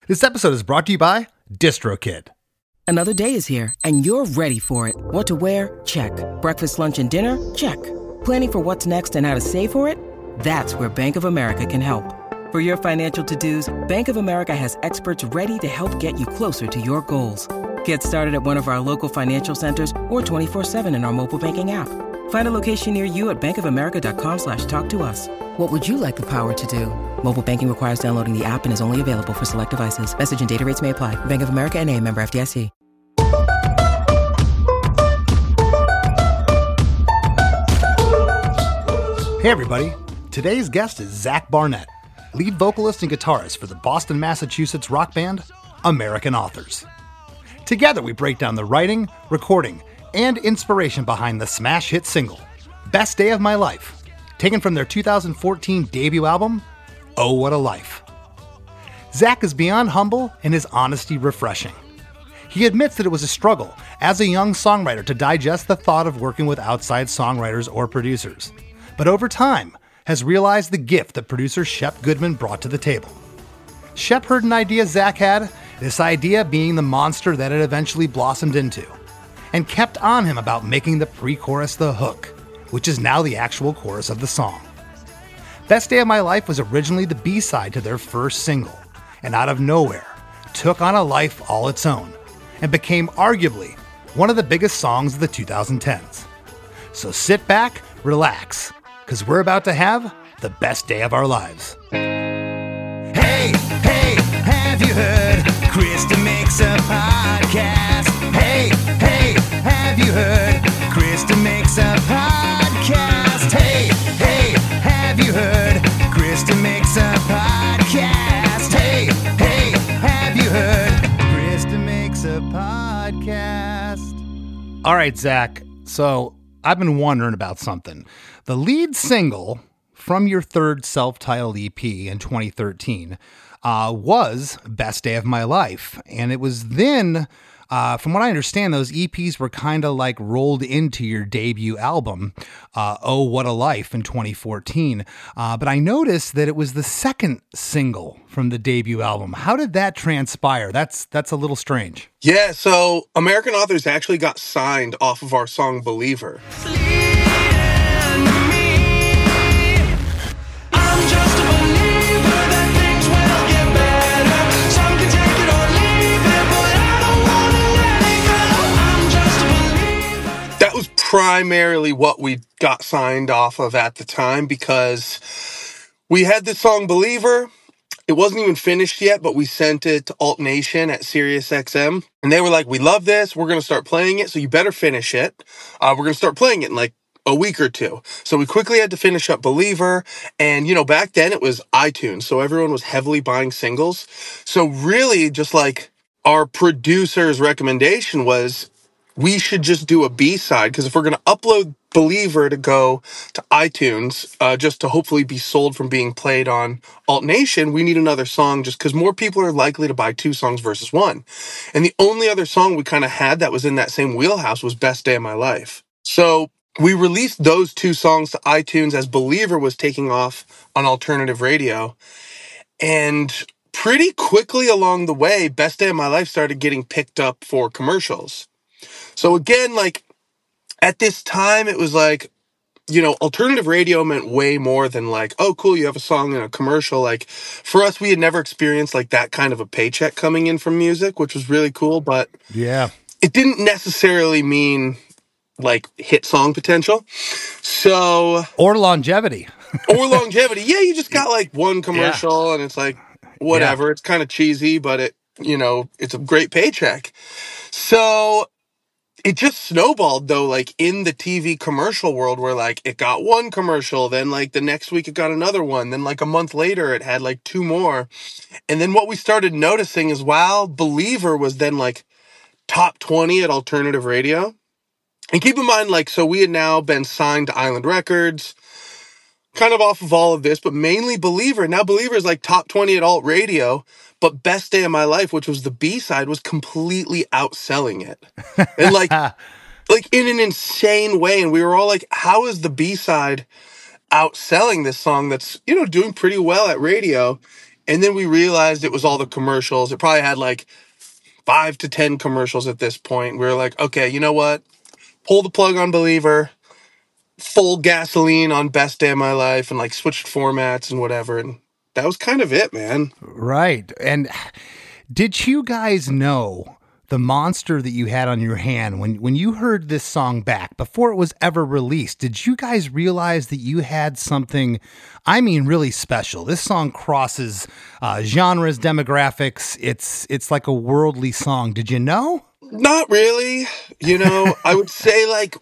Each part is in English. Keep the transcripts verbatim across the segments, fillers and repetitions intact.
This episode is brought to you by DistroKid. Another day is here, and you're ready for it. What to wear? Check. Breakfast, lunch, and dinner? Check. Planning for what's next and how to save for it? That's where Bank of America can help. For your financial to-dos, Bank of America has experts ready to help get you closer to your goals. Get started at one of our local financial centers or twenty-four seven in our mobile banking app. Find a location near you at bankofamerica.com slash talk to us. What would you like the power to do? Mobile banking requires downloading the app and is only available for select devices. Message and data rates may apply. Bank of America N A, member F D I C. Hey everybody, today's guest is Zach Barnett, lead vocalist and guitarist for the Boston, Massachusetts rock band American Authors. Together we break down the writing, recording, and inspiration behind the smash hit single, Best Day of My Life, taken from their two thousand fourteen debut album, Oh What a Life. Zach is beyond humble and his honesty refreshing. He admits that it was a struggle as a young songwriter to digest the thought of working with outside songwriters or producers, but over time has realized the gift that producer Shep Goodman brought to the table. Shep heard an idea Zach had, this idea being the monster that it eventually blossomed into, and kept on him about making the pre-chorus the hook, which is now the actual chorus of the song. Best Day of My Life was originally the B-side to their first single, and out of nowhere, took on a life all its own, and became arguably one of the biggest songs of the twenty tens. So sit back, relax, because we're about to have the best day of our lives. Hey, hey, have you heard? Krista makes a podcast. Hey, hey, have you heard? Krista makes a podcast. Hey, hey, have you heard? Krista makes a podcast. Hey, hey, have you heard? Krista makes a podcast. All right, Zach, so I've been wondering about something. The lead single from your third self-titled E P in twenty thirteen uh, was Best Day of My Life. And it was then, uh, from what I understand, those E Ps were kind of like rolled into your debut album, uh, Oh What a Life in twenty fourteen. Uh, but I noticed that it was the second single from the debut album. How did that transpire? That's, that's a little strange. Yeah, so American Authors actually got signed off of our song Believer. That was primarily what we got signed off of at the time, because we had this song Believer. It wasn't even finished yet, but we sent it to Alt Nation at Sirius X M. And they were like, we love this. We're going to start playing it. So you better finish it. Uh, we're going to start playing it in like a week or two. So we quickly had to finish up Believer. And, you know, back then it was iTunes. So everyone was heavily buying singles. So really just like our producer's recommendation was we should just do a B-side. Because if we're going to upload Believer to go to iTunes, uh, just to hopefully be sold from being played on Alt Nation, we need another song just because more people are likely to buy two songs versus one. And the only other song we kind of had that was in that same wheelhouse was Best Day of My Life. So we released those two songs to iTunes as Believer was taking off on alternative radio. And pretty quickly along the way, Best Day of My Life started getting picked up for commercials. So again, like, at this time, it was like, you know, alternative radio meant way more than like, oh, cool, you have a song in a commercial. Like, for us, we had never experienced like that kind of a paycheck coming in from music, which was really cool. But yeah, it didn't necessarily mean like hit song potential. So or longevity. or longevity. Yeah, you just got like one commercial, yeah. And it's like, whatever. Yeah. It's kind of cheesy, but it, you know, it's a great paycheck. So it just snowballed though, like in the T V commercial world where like it got one commercial, then like the next week it got another one, then like a month later it had like two more. And then what we started noticing is while Believer was then like top twenty at alternative radio. And keep in mind, like, so we had now been signed to Island Records, kind of off of all of this, but mainly Believer. Now Believer is like top twenty at alt radio. But Best Day of My Life, which was the B-side, was completely outselling it. And like, like in an insane way. And we were all like, how is the B-side outselling this song that's, you know, doing pretty well at radio? And then we realized it was all the commercials. It probably had like five to ten commercials at this point. We were like, okay, you know what? Pull the plug on Believer, full gasoline on Best Day of My Life, and like switched formats and whatever. And that was kind of it, man. Right. And did you guys know the monster that you had on your hand when, when you heard this song back before it was ever released? Did you guys realize that you had something, I mean, really special? This song crosses uh, genres, demographics. It's it's like a worldly song. Did you know? Not really. You know, I would say like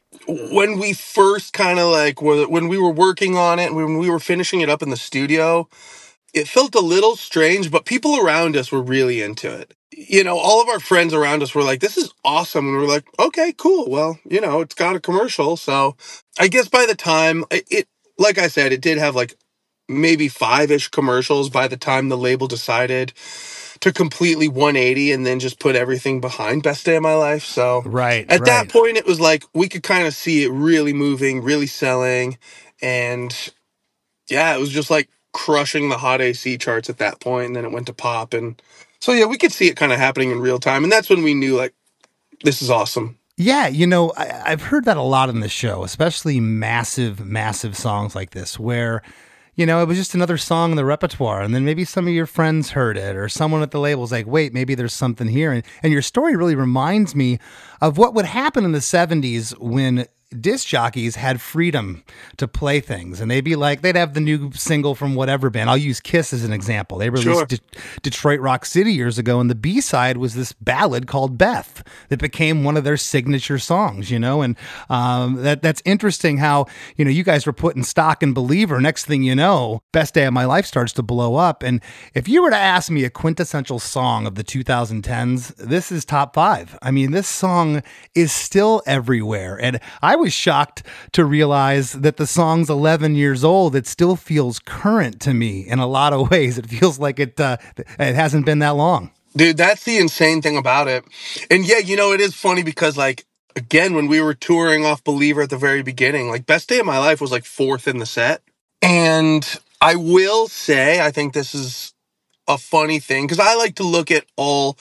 when we first kind of like were, when we were working on it, when we were finishing it up in the studio, it felt a little strange, but people around us were really into it. You know, all of our friends around us were like, this is awesome. And we were like, okay, cool. Well, you know, it's got a commercial. So I guess by the time it, it like I said, it did have like maybe five-ish commercials by the time the label decided to completely one eighty and then just put everything behind Best Day of My Life. So Right. at right. that point, it was like we could kind of see it really moving, really selling. And yeah, it was just like crushing the Hot A C charts at that point. And then it went to pop. And so, yeah, we could see it kind of happening in real time. And that's when we knew, like, this is awesome. Yeah, you know, I, I've heard that a lot in the show, especially massive, massive songs like this, where, you know, it was just another song in the repertoire, and then maybe some of your friends heard it, or someone at the label's like, wait, maybe there's something here. And, and your story really reminds me of what would happen in the seventies when disc jockeys had freedom to play things, and they'd be like, they'd have the new single from whatever band. I'll use Kiss as an example. They released Sure. De- Detroit Rock City years ago, and the B-side was this ballad called Beth that became one of their signature songs, you know, and um, that that's interesting how, you know, you guys were putting stock in Believer. Next thing you know, Best Day of My Life starts to blow up. And if you were to ask me a quintessential song of the two thousand tens, this is top five. I mean, this song is still everywhere. And I was shocked to realize that the song's eleven years old. It still feels current to me in a lot of ways. It feels like it uh, it hasn't been that long. Dude, that's the insane thing about it. And yeah, you know, it is funny because, like, again, when we were touring off Believer at the very beginning, like, Best Day of My Life was like fourth in the set. And I will say, I think this is a funny thing because I like to look at all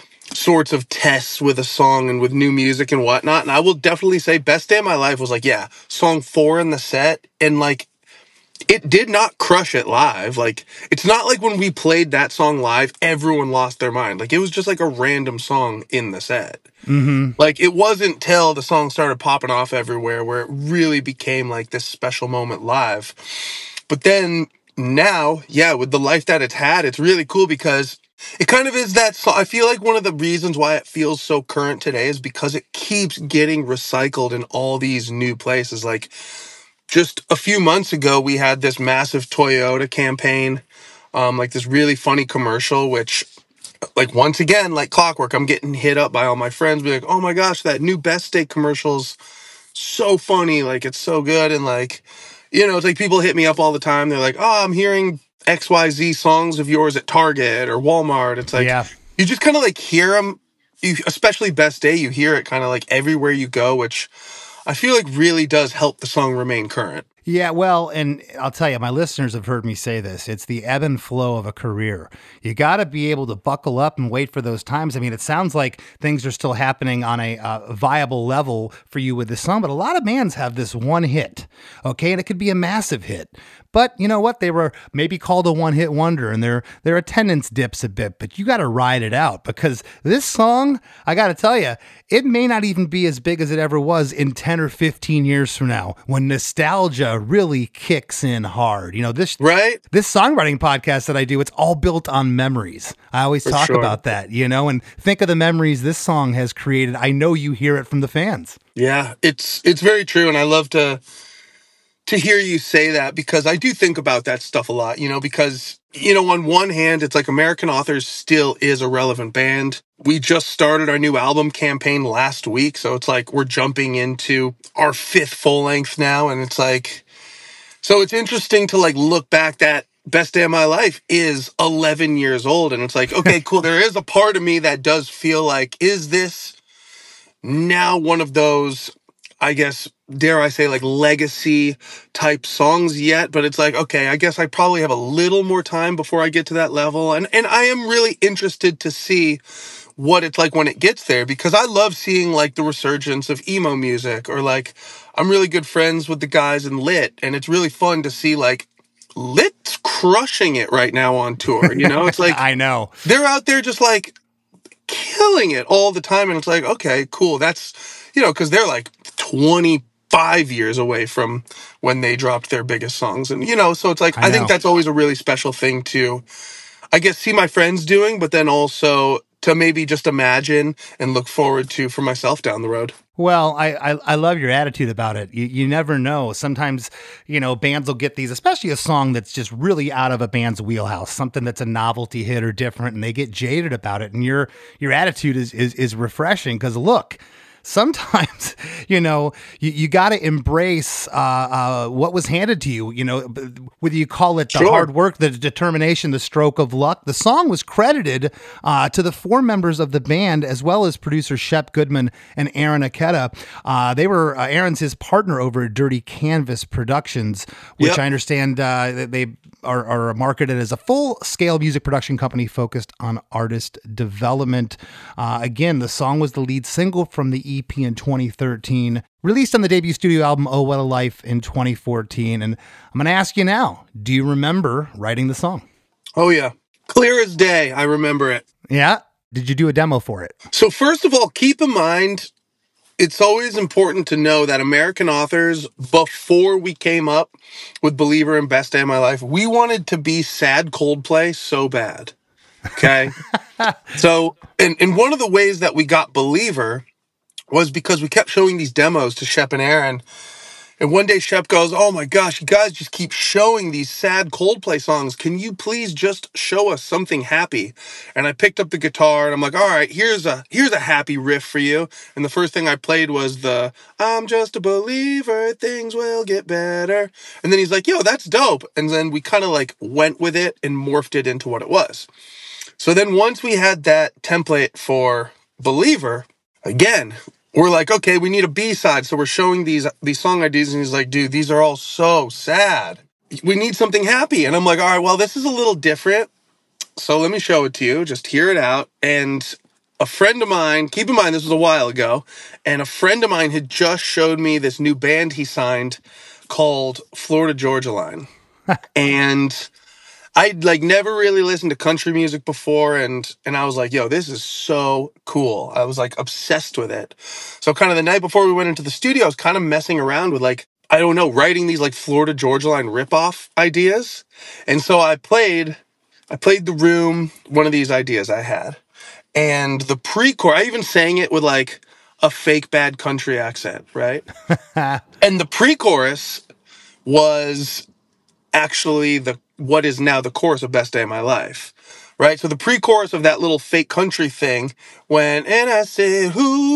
sorts of tests with a song and with new music and whatnot. And I will definitely say Best Day of My Life was like, yeah, song four in the set. And like, it did not crush it live. Like, it's not like when we played that song live, everyone lost their mind. Like, it was just like a random song in the set. Mm-hmm. Like, it wasn't till the song started popping off everywhere where it really became like this special moment live. But then now, yeah, with the life that it's had, it's really cool because it kind of is that song. I feel like one of the reasons why it feels so current today is because it keeps getting recycled in all these new places. Like, just a few months ago, we had this massive Toyota campaign, um, like this really funny commercial, which, like, once again, like clockwork, I'm getting hit up by all my friends, be like, oh my gosh, that new Best Day commercial's so funny, like, it's so good. And like, you know, it's like people hit me up all the time. They're like, oh, I'm hearing X Y Z songs of yours at Target or Walmart. It's like, Yeah. you just kind of like hear them, you, especially Best Day, you hear it kind of like everywhere you go, which I feel like really does help the song remain current. Yeah, well, and I'll tell you, my listeners have heard me say this. It's the ebb and flow of a career. You got to be able to buckle up and wait for those times. I mean, it sounds like things are still happening on a uh, viable level for you with this song, but a lot of bands have this one hit, okay? And it could be a massive hit. But you know what? They were maybe called a one-hit wonder, and their their attendance dips a bit, but you got to ride it out because this song, I got to tell you, it may not even be as big as it ever was in ten or fifteen years from now when nostalgia really kicks in hard. You know, this Right? this songwriting podcast that I do, it's all built on memories. I always For talk sure. about that, you know, and think of the memories this song has created. I know you hear it from the fans. Yeah, it's it's very true, and I love to to hear you say that because I do think about that stuff a lot, you know, because, you know, on one hand, it's like American Authors still is a relevant band. We just started our new album campaign last week, so it's like we're jumping into our fifth full length now, and it's like, so it's interesting to like look back that Best Day of My Life is eleven years old, and it's like, okay, cool, there is a part of me that does feel like, is this now one of those, I guess, dare I say, like legacy type songs yet, but it's like, okay, I guess I probably have a little more time before I get to that level. And, and I am really interested to see what it's like when it gets there, because I love seeing like the resurgence of emo music, or like I'm really good friends with the guys in Lit, and it's really fun to see like Lit's crushing it right now on tour. You know, it's like, I know they're out there just like killing it all the time. And it's like, okay, cool. That's, you know, cause they're like twenty-five years away from when they dropped their biggest songs. And, you know, so it's like, I, I think know. that's always a really special thing to, I guess, see my friends doing, but then also to maybe just imagine and look forward to for myself down the road. Well, I, I, I love your attitude about it. You, you never know. Sometimes, you know, bands will get these, especially a song that's just really out of a band's wheelhouse, something that's a novelty hit or different, and they get jaded about it. And your your attitude is is, is refreshing, because look, sometimes, you know, you, you got to embrace uh, uh, what was handed to you, you know, whether you call it the Sure. hard work, the determination, the stroke of luck. The song was credited uh, to the four members of the band, as well as producer Shep Goodman and Aaron Aketa. Uh, they were, uh, Aaron's his partner over at Dirty Canvas Productions, which Yep. I understand uh, they are, are marketed as a full-scale music production company focused on artist development. Uh, again, the song was the lead single from the E P in twenty thirteen, released on the debut studio album Oh What a Life in twenty fourteen. And I'm going to ask you now, do you remember writing the song? Oh, yeah. Clear as day. I remember it. Yeah? Did you do a demo for it? So first of all, keep in mind, it's always important to know that American Authors, before we came up with Believer and Best Day of My Life, we wanted to be sad Coldplay so bad. Okay? So, and, and one of the ways that we got Believer was because we kept showing these demos to Shep and Aaron. And one day Shep goes, oh my gosh, you guys just keep showing these sad Coldplay songs. Can you please just show us something happy? And I picked up the guitar and I'm like, all right, here's a here's a happy riff for you. And the first thing I played was the I'm just a believer, things will get better. And then he's like, yo, that's dope. And then we kind of like went with it and morphed it into what it was. So then once we had that template for Believer, again, we're like, okay, we need a B-side. So we're showing these these song ideas, and he's like, dude, these are all so sad. We need something happy. And I'm like, all right, well, this is a little different. So let me show it to you. Just hear it out. And a friend of mine, keep in mind, this was a while ago, and a friend of mine had just showed me this new band he signed called Florida Georgia Line. And I'd like never really listened to country music before, and and I was like, yo, this is so cool. I was like obsessed with it. So kind of the night before we went into the studio, I was kind of messing around with like, I don't know, writing these like Florida Georgia Line ripoff ideas. And so I played, I played The Room, one of these ideas I had. And the pre-chorus, I even sang it with like a fake bad country accent, right? And the pre-chorus was actually the what is now the chorus of Best Day of My Life, right? So the pre-chorus of that little fake country thing, when, and I said,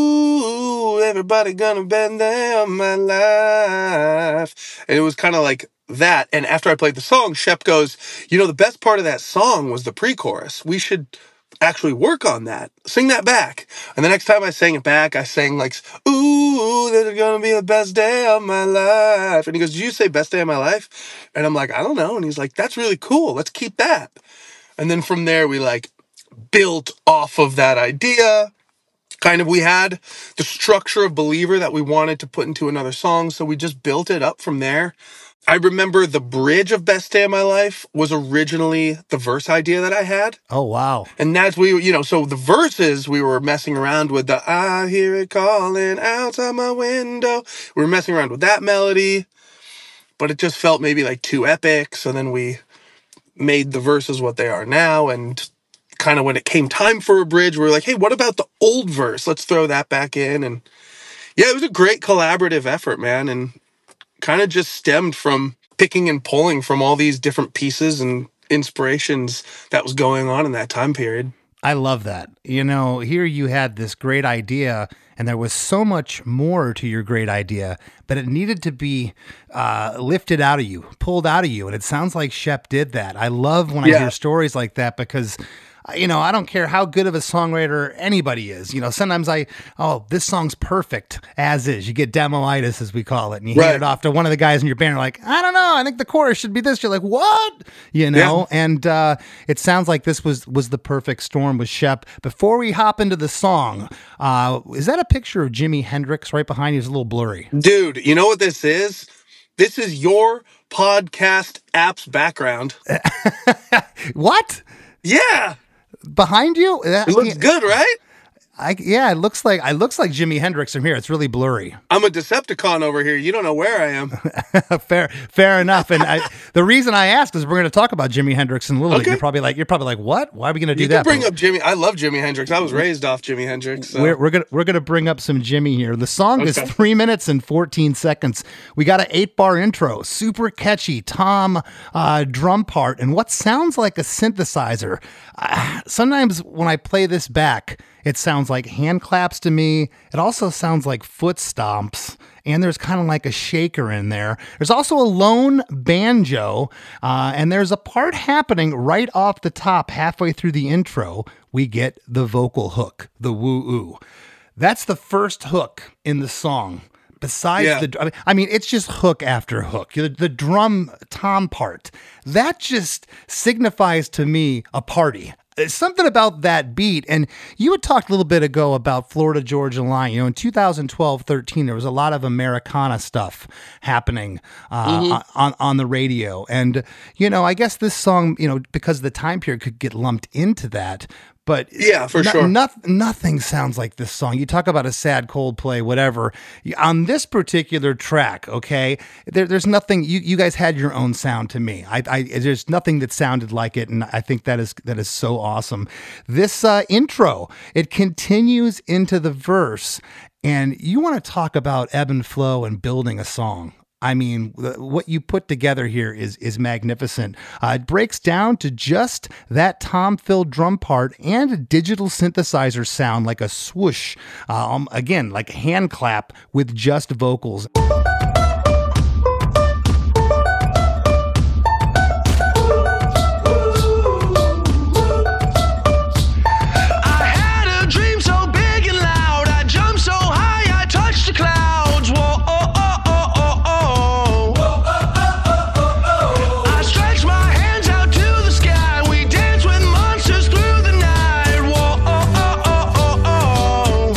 who, everybody gonna bend down my life. And it was kind of like that. And after I played the song, Shep goes, you know, the best part of that song was the pre-chorus. We should actually work on that. Sing that back. And the next time I sang it back, I sang like, ooh, this is gonna be the best day of my life. And he goes, did you say best day of my life? And I'm like, I don't know. And he's like, that's really cool. Let's keep that. And then from there, we like built off of that idea. Kind of, we had the structure of Believer that we wanted to put into another song. So we just built it up from there. I remember the bridge of Best Day of My Life was originally the verse idea that I had. Oh, wow. And that's, we, you know, so the verses, we were messing around with the, I hear it calling outside my window. We were messing around with that melody, but it just felt maybe like too epic. So then we made the verses what they are now. And kind of when it came time for a bridge, we were like, hey, what about the old verse? Let's throw that back in. And yeah, it was a great collaborative effort, man. And kind of just stemmed from picking and pulling from all these different pieces and inspirations that was going on in that time period. I love that. You know, here you had this great idea, and there was so much more to your great idea, but it needed to be uh, lifted out of you, pulled out of you. And it sounds like Shep did that. I love when I Yeah. hear stories like that, because you know, I don't care how good of a songwriter anybody is. You know, sometimes I, oh, this song's perfect as is. You get demoitis, as we call it, and you Right. hand it off to one of the guys in your band. You're like, I don't know. I think the chorus should be this. You're like, what? You know, Yeah. and uh, it sounds like this was was the perfect storm with Shep. Before we hop into the song, uh, is that a picture of Jimi Hendrix right behind you? It's a little blurry. Dude, you know what this is? This is your podcast app's background. What? Yeah. Behind you? That- It looks good, right? I, yeah, it looks like it looks like Jimi Hendrix from here. It's really blurry. I'm a Decepticon over here. You don't know where I am. fair, fair enough. And I, the reason I asked is we're going to talk about Jimi Hendrix in a little bit. Okay. You're probably like, you're probably like, what? Why are we going to do You that? can bring But up Jimmy. I love Jimi Hendrix. I was raised off Jimi Hendrix. So. We're, we're gonna we're gonna bring up some Jimmy here. The song is Okay. three minutes and fourteen seconds. We got an eight bar intro, super catchy Tom uh, drum part, and what sounds like a synthesizer. Uh, sometimes when I play this back, it sounds like hand claps to me. It also sounds like foot stomps, and there's kind of like a shaker in there. There's also a lone banjo, uh, and there's a part happening right off the top, halfway through the intro. We get the vocal hook, the woo-oo. That's the first hook in the song. Besides Yeah. the, I mean, it's just hook after hook. The, the drum tom part, that just signifies to me a party. It's something about that beat. And you had talked a little bit ago about Florida Georgia Line. You know, in two thousand twelve, thirteen, there was a lot of Americana stuff happening uh, Mm-hmm. on, on the radio. And, you know, I guess this song, you know, because of the time period could get lumped into that. But Yeah, for no- sure. noth- nothing sounds like this song. You talk about a sad Coldplay, whatever. On this particular track, okay, there, there's nothing. You, you guys had your own sound to me. I, I there's nothing that sounded like it, and I think that is that is so awesome. This uh, intro, it continues into the verse, and you want to talk about ebb and flow and building a song. I mean, the- what you put together here is is magnificent. Uh, it breaks down to just that tom-filled drum part and a digital synthesizer sound like a swoosh. Um, again, like a hand clap with just vocals. I had a dream so big and loud. I jumped so high, I touched the clouds. Whoa, oh, oh, oh, oh, oh. I stretched my hands out to the sky. We danced with monsters through the night. Whoa, oh, oh, oh,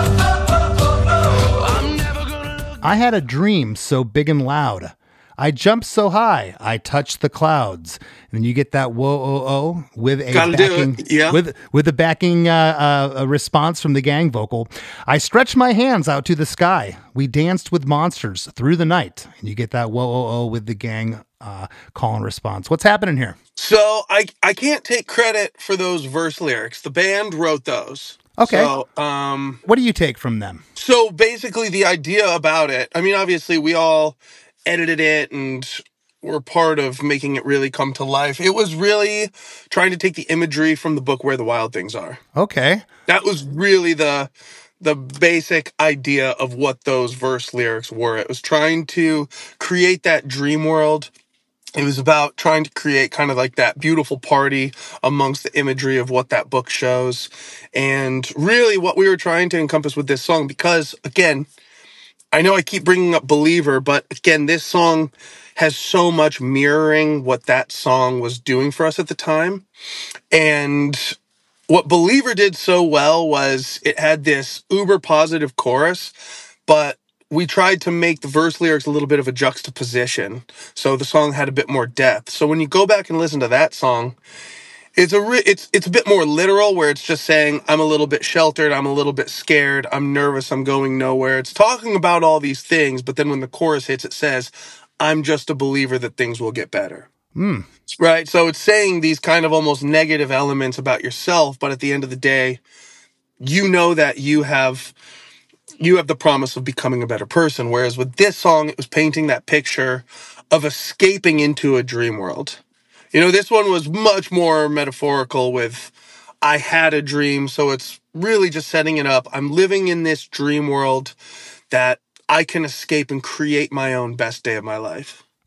oh, oh. I'm never gonna look. I had a dream so big and loud. I jumped so high, I touched the clouds. And then you get that whoa oh oh with a Gotta do backing it, yeah. with with a backing uh, uh, a response from the gang vocal. I stretched my hands out to the sky. We danced with monsters through the night. And you get that whoa oh oh with the gang uh, call and response. What's happening here? So I I can't take credit for those verse lyrics. The band wrote those. Okay. So um What do you take from them? so basically the idea about it, I mean obviously we all edited it and were part of making it really come to life. It was really trying to take the imagery from the book Where the Wild Things Are. Okay. That was really the the basic idea of what those verse lyrics were. It was trying to create that dream world. It was about trying to create kind of like that beautiful party amongst the imagery of what that book shows. And really what we were trying to encompass with this song, because again, I know I keep bringing up Believer, but again, this song has so much mirroring what that song was doing for us at the time. And what Believer did so well was it had this uber positive chorus, but we tried to make the verse lyrics a little bit of a juxtaposition. So the song had a bit more depth. So when you go back and listen to that song, it's a re- it's it's a bit more literal, where it's just saying I'm a little bit sheltered, I'm a little bit scared, I'm nervous, I'm going nowhere. It's talking about all these things, but then when the chorus hits, it says I'm just a believer that things will get better. Mm. Right? So it's saying these kind of almost negative elements about yourself, but at the end of the day, you know that you have you have the promise of becoming a better person. Whereas with this song, it was painting that picture of escaping into a dream world. You know, this one was much more metaphorical with, I had a dream. So it's really just setting it up. I'm living in this dream world that I can escape and create my own best day of my life.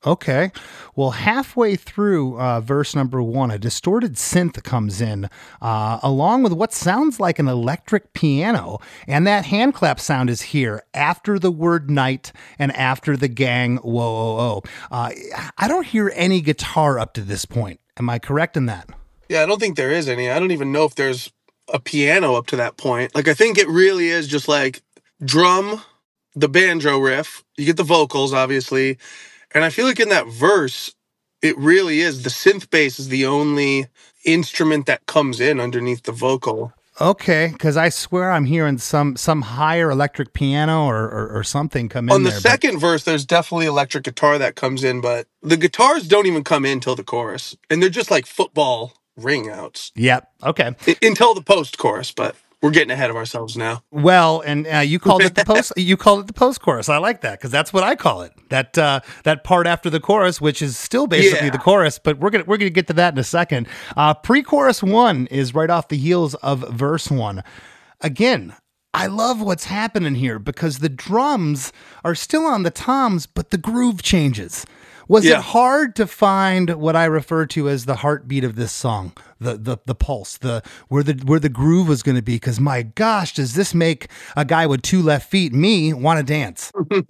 Okay. Well, halfway through uh, verse number one, a distorted synth comes in, uh, along with what sounds like an electric piano. And that hand clap sound is here after the word night and after the gang, whoa, whoa, whoa. Uh, I don't hear any guitar up to this point. Am I correct in that? Yeah, I don't think there is any. I don't even know if there's a piano up to that point. Like, I think it really is just like drum, the banjo riff. You get the vocals, obviously. And I feel like in that verse, it really is. The synth bass is the only instrument that comes in underneath the vocal. Okay, because I swear I'm hearing some some higher electric piano or, or, or something come in On the there, but- second verse, there's definitely electric guitar that comes in, but the guitars don't even come in till the chorus. And they're just like football ring outs Yep. Okay. I- until the post chorus, but we're getting ahead of ourselves now. Well, and uh, you called it the post. You called it the post chorus. I like that because that's what I call it. That uh, that part after the chorus, which is still basically Yeah. the chorus, but we're gonna we're gonna get to that in a second. Uh, pre-chorus one is right off the heels of verse one. Again, I love what's happening here because the drums are still on the toms, but the groove changes. Was Yeah. it hard to find what I refer to as the heartbeat of this song, the the the pulse, the where the where the groove was going to be? Because my gosh, does this make a guy with two left feet, me, want to dance?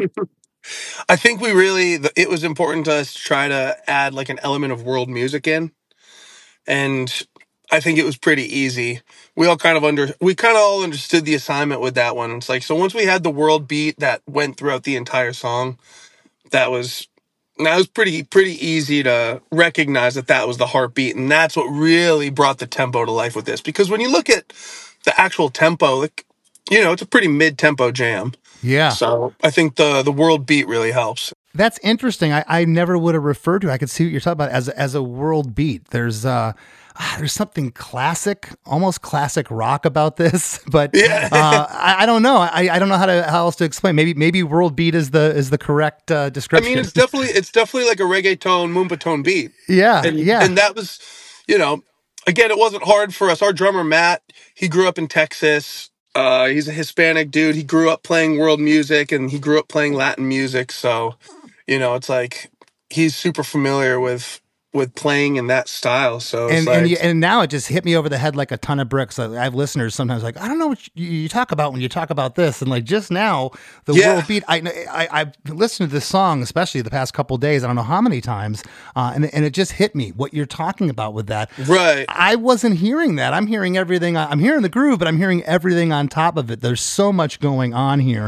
I think we really, the- it was important to us to try to add like an element of world music in. And I think it was pretty easy. We all kind of under, we kind of all understood the assignment with that one. It's like, so once we had the world beat that went throughout the entire song, that was, that was pretty, pretty easy to recognize that that was the heartbeat. And that's what really brought the tempo to life with this. Because when you look at the actual tempo, like, you know, it's a pretty mid-tempo jam. Yeah. So I think the the world beat really helps. That's interesting. I, I never would have referred to it. I could see what you're talking about as as a world beat. There's uh ah, there's something classic, almost classic rock about this, but Yeah. uh, I, I don't know. I, I don't know how to how else to explain. Maybe maybe world beat is the is the correct uh, I description. mean, it's definitely it's definitely like a reggaeton, moomba tone beat. yeah, And, yeah. and that was, you know, again, it wasn't hard for us. Our drummer, Matt, he grew up in Texas. Uh, he's a Hispanic dude. He grew up playing world music and he grew up playing Latin music. So, you know, it's like he's super familiar with with playing in that style. So it's and like, and, you, and now it just hit me over the head like a ton of bricks. I I have listeners sometimes like, I don't know what you, you talk about when you talk about this, and like just now the Yeah. world beat. I, I I've listened to this song especially the past couple of days. I don't know how many times, uh, and and it just hit me what you're talking about with that. right. I wasn't hearing that. I'm hearing everything. I'm hearing the groove, but I'm hearing everything on top of it. There's so much going on here.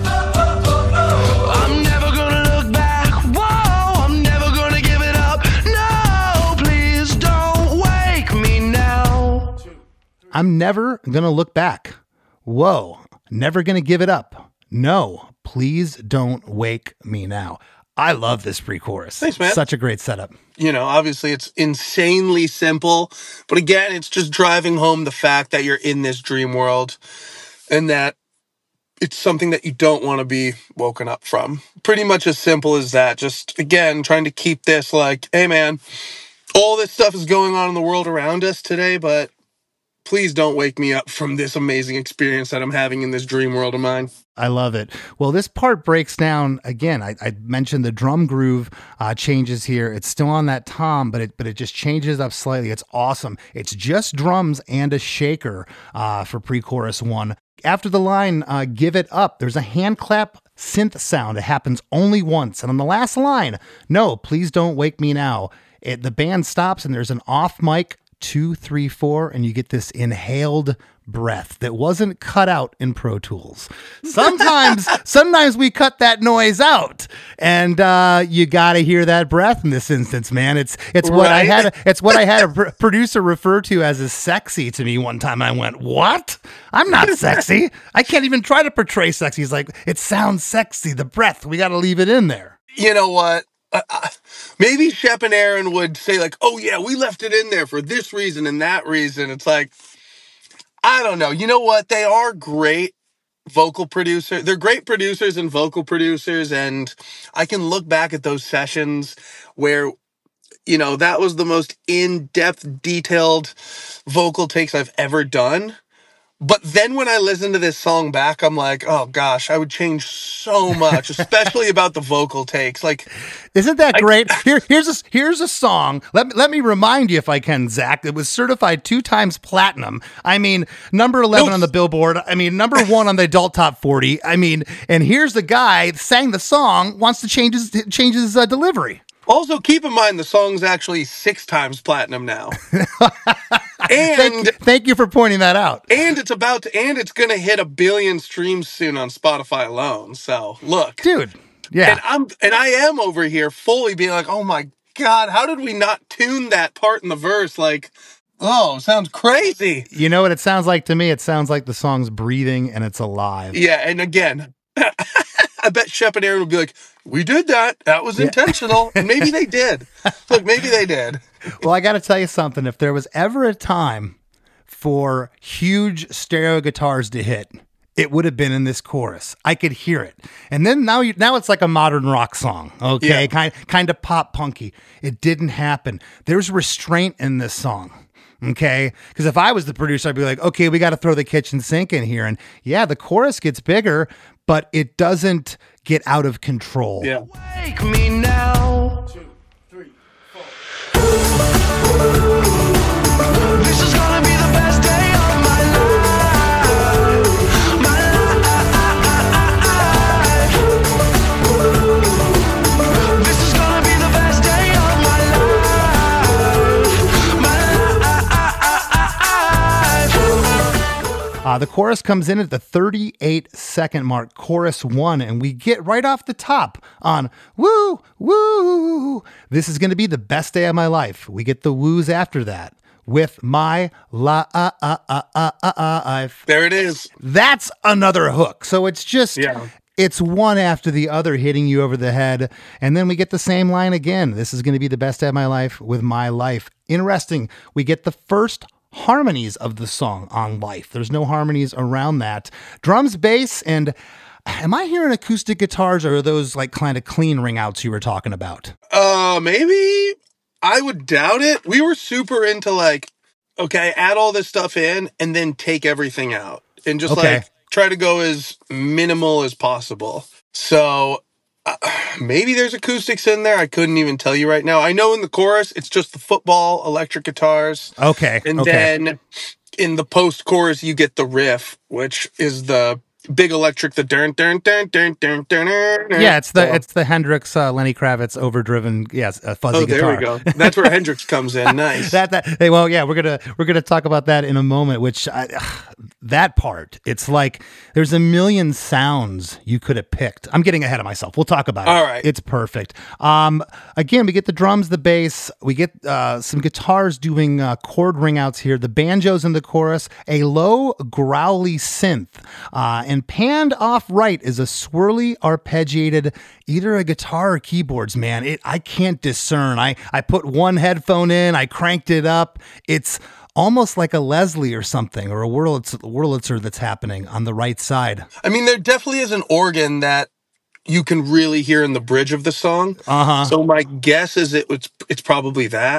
I'm never gonna look back. Whoa, I'm never gonna give it up. No, please don't wake me now. I'm never gonna look back. Whoa, never gonna give it up. No, please don't wake me now. I love this pre-chorus. Thanks, man. Such a great setup. You know, obviously it's insanely simple, but again, it's just driving home the fact that you're in this dream world and that it's something that you don't want to be woken up from. Pretty much as simple as that. Just, again, trying to keep this like, hey, man, all this stuff is going on in the world around us today, but please don't wake me up from this amazing experience that I'm having in this dream world of mine. I love it. Well, this part breaks down again. I, I mentioned the drum groove uh, changes here. It's still on that tom, but it but it just changes up slightly. It's awesome. It's just drums and a shaker uh, for pre-chorus one. After the line, uh, give it up, there's a hand clap synth sound. It happens only once. And on the last line, no, please don't wake me now. It, the band stops and there's an off mic two, three, four, and you get this inhaled breath that wasn't cut out in Pro Tools. Sometimes, sometimes we cut that noise out, and uh, you got to hear that breath in this instance, man. It's it's what I Right. had. A, it's what I had a pr- producer refer to as as sexy to me one time. And I went, "What? I'm not sexy. I can't even try to portray sexy." He's like, "It sounds sexy. The breath. We got to leave it in there." You know what? Uh, uh, maybe Shep and Aaron would say like, oh yeah, we left it in there for this reason and that reason. It's like, I don't know. You know what? They are great vocal producers. They're great producers and vocal producers. And I can look back at those sessions where, you know, that was the most in-depth, detailed vocal takes I've ever done. But then when I listen to this song back, I'm like, oh gosh, I would change so much, especially about the vocal takes. Like, isn't that I, great? Here, here's a here's a song. Let me let me remind you, if I can, Zach. It was certified two times platinum. I mean, number eleven no. on the Billboard. I mean, number one on the Adult Top forty. I mean, and here's the guy sang the song wants to change his change his uh, delivery. Also, keep in mind the song's actually six times platinum now. And thank, thank you for pointing that out. And it's about to, and it's going to hit a billion streams soon on Spotify alone. So look, dude, yeah. And I'm and I am over here fully being like, oh my God, how did we not tune that part in the verse? Like, oh, sounds crazy. You know what it sounds like to me? It sounds like the song's breathing and it's alive. Yeah, and again, I bet Shep and Aaron would be like, we did that. That was yeah. intentional. And maybe they did. Look, maybe they did. Well, I got to tell you something. If there was ever a time for huge stereo guitars to hit, it would have been in this chorus. I could hear it. And then now you, now it's like a modern rock song. Okay. Yeah. Kind, kind of pop punky. It didn't happen. There's restraint in this song. Okay. Because if I was the producer, I'd be like, okay, we got to throw the kitchen sink in here. And yeah, the chorus gets bigger, but it doesn't get out of control. Yeah. Wake me now. Two, three, four. This is gonna be the best day of my life. My life. This is gonna be the best day of my life. My life. Uh, the chorus comes in at the thirty-eight second mark, chorus one, and we get right off the top on woo, woo. This is going to be the best day of my life. We get the woos after that with my la uh, uh, uh, uh, uh, life. There it is. That's another hook. So it's just, yeah. It's one after the other hitting you over the head. And then we get the same line again. This is going to be the best day of my life with my life. Interesting. We get the first harmonies of the song on Life. There's no harmonies around that. Drums, bass, and am I hearing acoustic guitars, or are those like kind of clean ring outs you were talking about? Uh, maybe. I would doubt it. We were super into like, okay, add all this stuff in and then take everything out and just okay. like try to go as minimal as possible. So uh, maybe there's acoustics in there. I couldn't even tell you right now. I know in the chorus, it's just the football, electric guitars. Okay. And okay. then in the post chorus, you get the riff, which is the big electric, the dun dun dun dun dun dun. Yeah, it's the it's the Hendrix, uh, Lenny Kravitz overdriven, yes, a fuzzy oh, guitar. Oh, there we go. That's where Hendrix comes in. Nice. that that. Hey, well, yeah, we're gonna we're gonna talk about that in a moment. Which I, that part, it's like there's a million sounds you could have picked. I'm getting ahead of myself. We'll talk about it. All right. It's perfect. Um, again, we get the drums, the bass, we get uh, some guitars doing uh, chord ring outs here. The banjos in the chorus, a low growly synth, uh, and And panned off right is a swirly arpeggiated, either a guitar or keyboards, man. It I can't discern. I, I put one headphone in, I cranked it up. It's almost like a Leslie or something, or a Wurlitzer, Wurlitzer that's happening on the right side. I mean, there definitely is an organ that you can really hear in the bridge of the song. Uh-huh. So my guess is it, it's, it's probably that.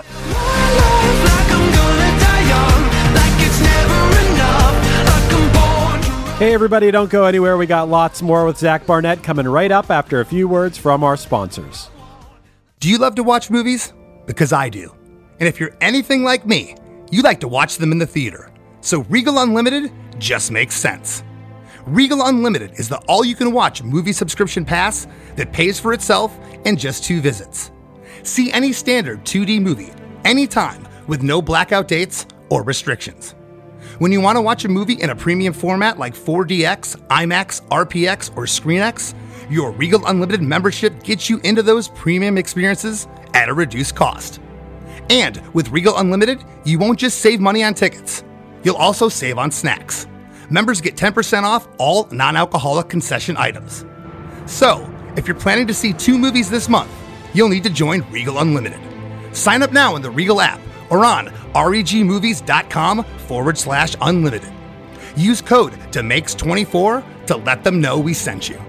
Hey everybody, don't go anywhere. We got lots more with Zach Barnett coming right up after a few words from our sponsors. Do you love to watch movies? Because I do. And if you're anything like me, you like to watch them in the theater. So Regal Unlimited just makes sense. Regal Unlimited is the all-you-can-watch movie subscription pass that pays for itself in just two visits. See any standard two D movie anytime with no blackout dates or restrictions. When you want to watch a movie in a premium format like four D X, IMAX, R P X, or ScreenX, your Regal Unlimited membership gets you into those premium experiences at a reduced cost. And with Regal Unlimited, you won't just save money on tickets. You'll also save on snacks. Members get ten percent off all non-alcoholic concession items. So, if you're planning to see two movies this month, you'll need to join Regal Unlimited. Sign up now in the Regal app or on regmovies.com forward slash unlimited. Use code D M A K E S twenty-four to let them know we sent you.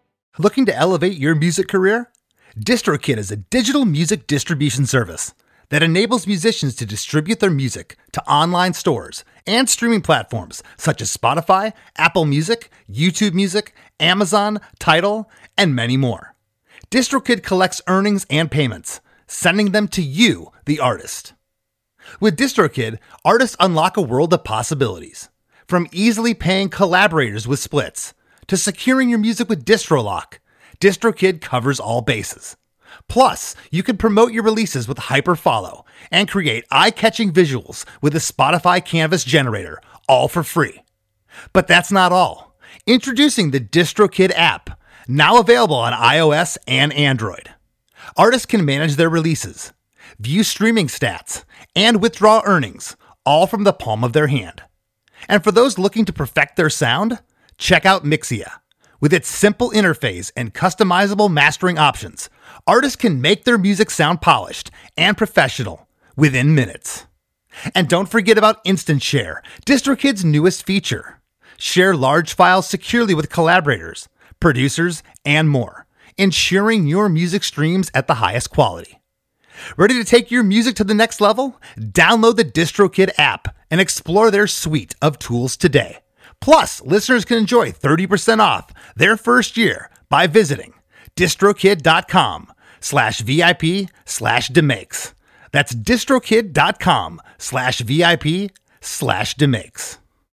Looking to elevate your music career? DistroKid is a digital music distribution service that enables musicians to distribute their music to online stores and streaming platforms such as Spotify, Apple Music, YouTube Music, Amazon, Tidal, and many more. DistroKid collects earnings and payments, sending them to you, the artist. With DistroKid, artists unlock a world of possibilities. From easily paying collaborators with splits to securing your music with DistroLock, DistroKid covers all bases. Plus, you can promote your releases with Hyperfollow and create eye-catching visuals with a Spotify Canvas generator, all for free. But that's not all. Introducing the DistroKid app, now available on iOS and Android. Artists can manage their releases, view streaming stats, and withdraw earnings, all from the palm of their hand. And for those looking to perfect their sound, check out Mixia. With its simple interface and customizable mastering options, artists can make their music sound polished and professional within minutes. And don't forget about Instant Share, DistroKid's newest feature. Share large files securely with collaborators, producers, and more, ensuring your music streams at the highest quality. Ready to take your music to the next level? Download the DistroKid app and explore their suite of tools today. Plus, listeners can enjoy thirty percent off their first year by visiting distrokid.com slash VIP slash demakes. That's distrokid.com slash VIP slash demakes.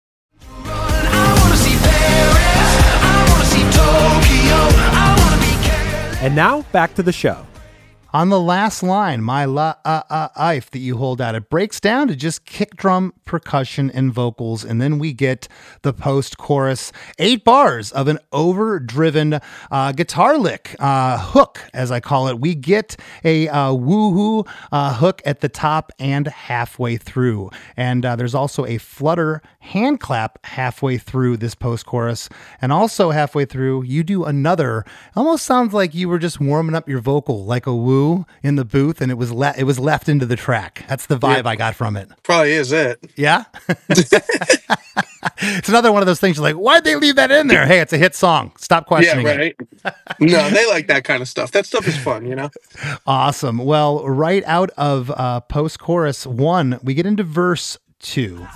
And now, back to the show. On the last line, my la uh, uh, ife that you hold out, it breaks down to just kick drum, percussion, and vocals, and then we get the post-chorus, eight bars of an overdriven uh, guitar lick, uh, hook, as I call it. We get a uh, woohoo uh, hook at the top and halfway through, and uh, there's also a flutter hand clap halfway through this post-chorus, and also halfway through, you do another, almost sounds like you were just warming up your vocal, like a woo in the booth, and it was le- it was left into the track. That's the vibe yeah. I got from it. Probably is it. Yeah? It's another one of those things you're like, why'd they leave that in there? Hey, it's a hit song. Stop questioning yeah, right. it. No, they like that kind of stuff. That stuff is fun, you know? Awesome. Well, right out of uh, post-chorus one, we get into verse two.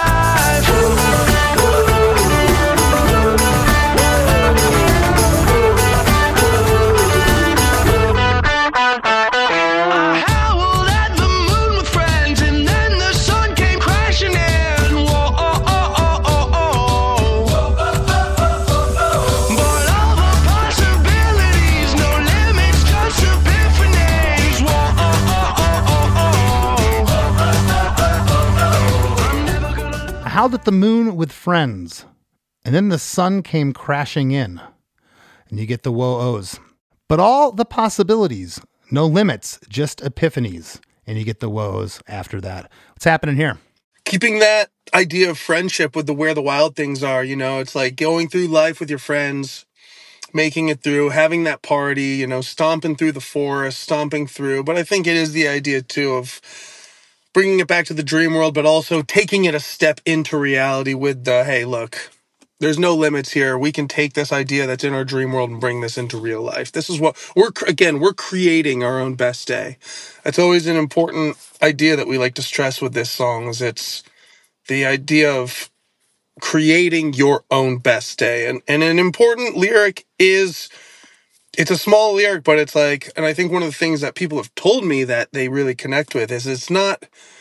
I howled at the moon with friends, and then the sun came crashing in, and you get the whoa-ohs. But all the possibilities, no limits, just epiphanies, and you get the whoa-ohs after that. What's happening here? Keeping that idea of friendship with the where the wild things are, you know, it's like going through life with your friends, making it through, having that party, you know, stomping through the forest, stomping through. But I think it is the idea, too, of bringing it back to the dream world, but also taking it a step into reality with the, hey, look, there's no limits here. We can take this idea that's in our dream world and bring this into real life. This is what we're, again, we're creating our own best day. That's always an important idea that we like to stress with this song, is it's the idea of creating your own best day. And, and an important lyric is, it's a small lyric, but it's like, and I think one of the things that people have told me that they really connect with is it's not,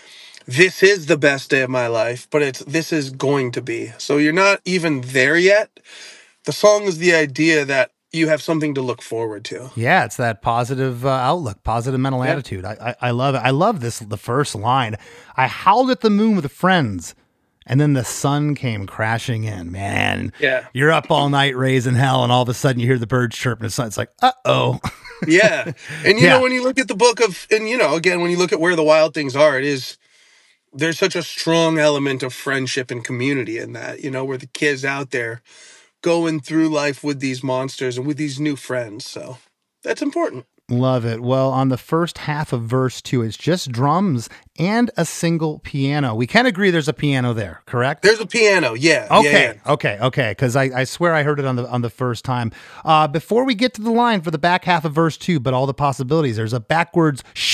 this is the best day of my life, but it's, this is going to be. So you're not even there yet. The song is the idea that you have something to look forward to. Yeah, it's that positive uh, outlook, positive mental yeah. attitude. I, I I love it. I love this, the first line. I howled at the moon with friends, and then the sun came crashing in. Man, yeah. You're up all night raising hell, and all of a sudden you hear the birds chirp, and the sun, it's like, uh-oh. Yeah. And, you yeah. know, when you look at the book of, and, you know, again, when you look at where the wild things are, it is, there's such a strong element of friendship and community in that, you know, where the kids out there going through life with these monsters and with these new friends. So that's important. Love it. Well, on the first half of verse two, it's just drums and a single piano. We can agree there's a piano there, correct? There's a piano, yeah. Okay, yeah, yeah. okay, okay. Because I, I swear I heard it on the on the first time. Uh, before we get to the line for the back half of verse two, but all the possibilities, there's a backwards shh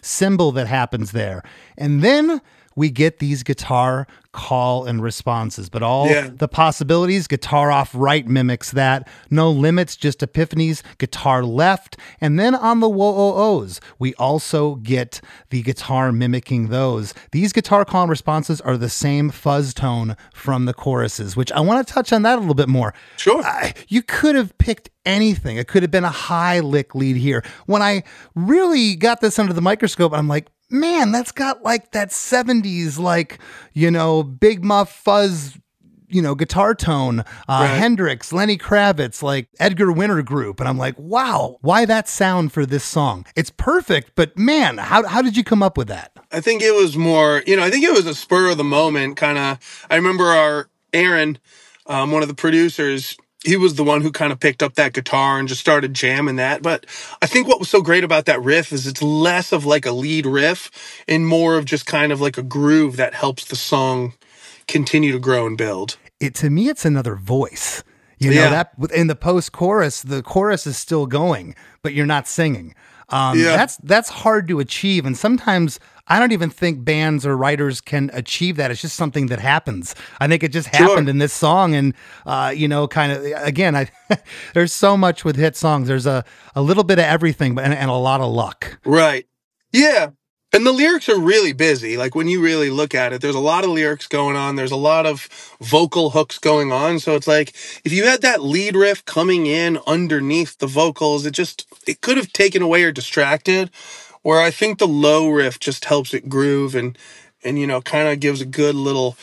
cymbal that happens there. And then we get these guitar call and responses, but all Yeah. the possibilities, guitar off right mimics that. No limits, just epiphanies, guitar left. And then on the whoa-oh-ohs, we also get the guitar mimicking those. These guitar call and responses are the same fuzz tone from the choruses, which I want to touch on that a little bit more. Sure. I, you could have picked anything. It could have been a high lick lead here. When I really got this under the microscope, I'm like, man, that's got like that seventies, like, you know, Big Muff fuzz, you know, guitar tone, uh, Right. Hendrix, Lenny Kravitz, like Edgar Winter Group. And I'm like, wow, why that sound for this song? It's perfect, but man, how, how did you come up with that? I think it was more, you know, I think it was a spur of the moment kind of. I remember our Aaron, um, one of the producers, he was the one who kind of picked up that guitar and just started jamming that. But I think what was so great about that riff is it's less of like a lead riff and more of just kind of like a groove that helps the song continue to grow and build. It, to me, it's another voice. You know, Yeah. that in the post chorus, the chorus is still going, but you're not singing. Um, Yeah. That's that's hard to achieve, and sometimes I don't even think bands or writers can achieve that. It's just something that happens. I think it just happened Sure. in this song, and uh, you know, kind of again, I there's so much with hit songs. There's a a little bit of everything, but and, and a lot of luck. Right. Yeah. And the lyrics are really busy. Like when you really look at it, there's a lot of lyrics going on. There's a lot of vocal hooks going on. So it's like if you had that lead riff coming in underneath the vocals, it just, it could have taken away or distracted. Where I think the low riff just helps it groove and, and you know, kind of gives a good little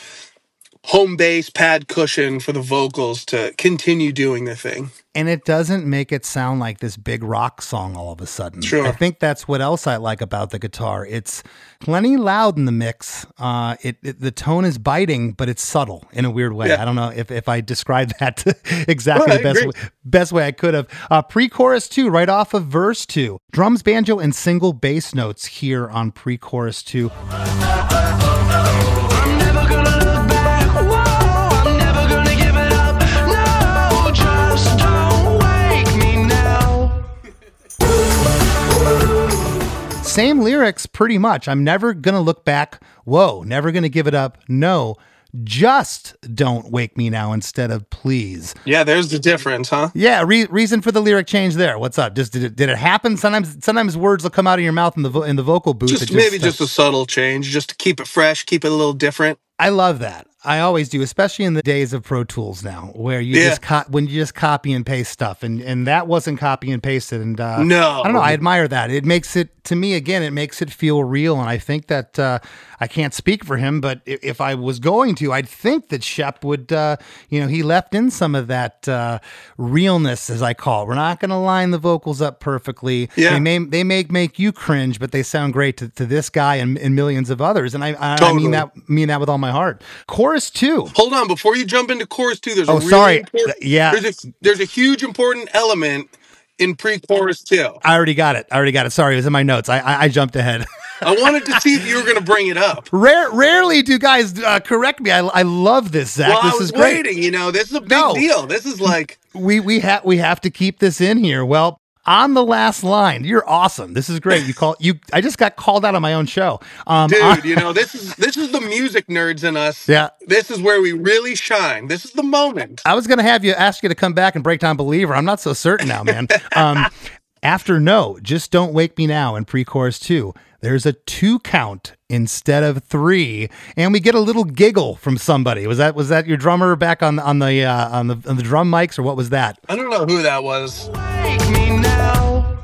home base pad cushion for the vocals to continue doing their thing. And it doesn't make it sound like this big rock song all of a sudden. Sure. I think that's what else I like about the guitar. It's plenty loud in the mix. Uh, it, it the tone is biting, but it's subtle in a weird way. Yeah. I don't know if, if I described that exactly Well, I the best agree. way, best way I could have. Uh, pre-chorus two, right off of verse two. Drums, banjo, and single bass notes here on pre-chorus two. I'm never gonna look back. Whoa, I'm never gonna give it up. No, just don't wake me now. Same lyrics, pretty much. I'm never gonna look back. Whoa, never gonna give it up. No, just don't wake me now instead of please. Yeah, there's the difference, huh? Yeah, re- reason for the lyric change there. What's up? Just did it, did it happen? Sometimes sometimes words will come out of your mouth in the vo- in the vocal booth. Just, It maybe uh, just a subtle change, just to keep it fresh, keep it a little different. I love that. I always do, especially in the days of Pro Tools now, where you Yeah. just co- when you just copy and paste stuff, and and that wasn't copy and pasted. And uh, No. I don't know. I admire that. It makes it to me again. It makes it feel real, and I think that uh, I can't speak for him, but if, if I was going to, I'd think that Shep would. Uh, you know, he left in some of that uh, realness, as I call it. We're not going to line the vocals up perfectly. Yeah. They may they may make you cringe, but they sound great to, to this guy and, and millions of others. And I I, I Totally. mean that mean that with all my heart. Chorus two. Hold on, before you jump into chorus two, there's Oh, a really sorry. important, Yeah. There's a there's a huge important element in pre-chorus two. I already got it. I already got it. Sorry, it was in my notes. I I, I jumped ahead. I wanted to see if you were going to bring it up. Rare, rarely do guys uh, correct me. I, I love this, Zach. Well, this I was is great. waiting. You know, this is a big No. deal. This is like, We we have we have to keep this in here. Well, on the last line, you're awesome. This is great. You call you. I just got called out on my own show. Um, dude. on- You know, this is this is the music nerds in us. Yeah. This is where we really shine. This is the moment. I was going to have you ask you to come back and break down Believer. I'm not so certain now, man. Um, after no, just don't wake me now in pre-chorus two. There's a two count instead of three, and we get a little giggle from somebody. Was that was that your drummer back on on the uh, on the on the drum mics, or what was that? I don't know who that was. Wake me now.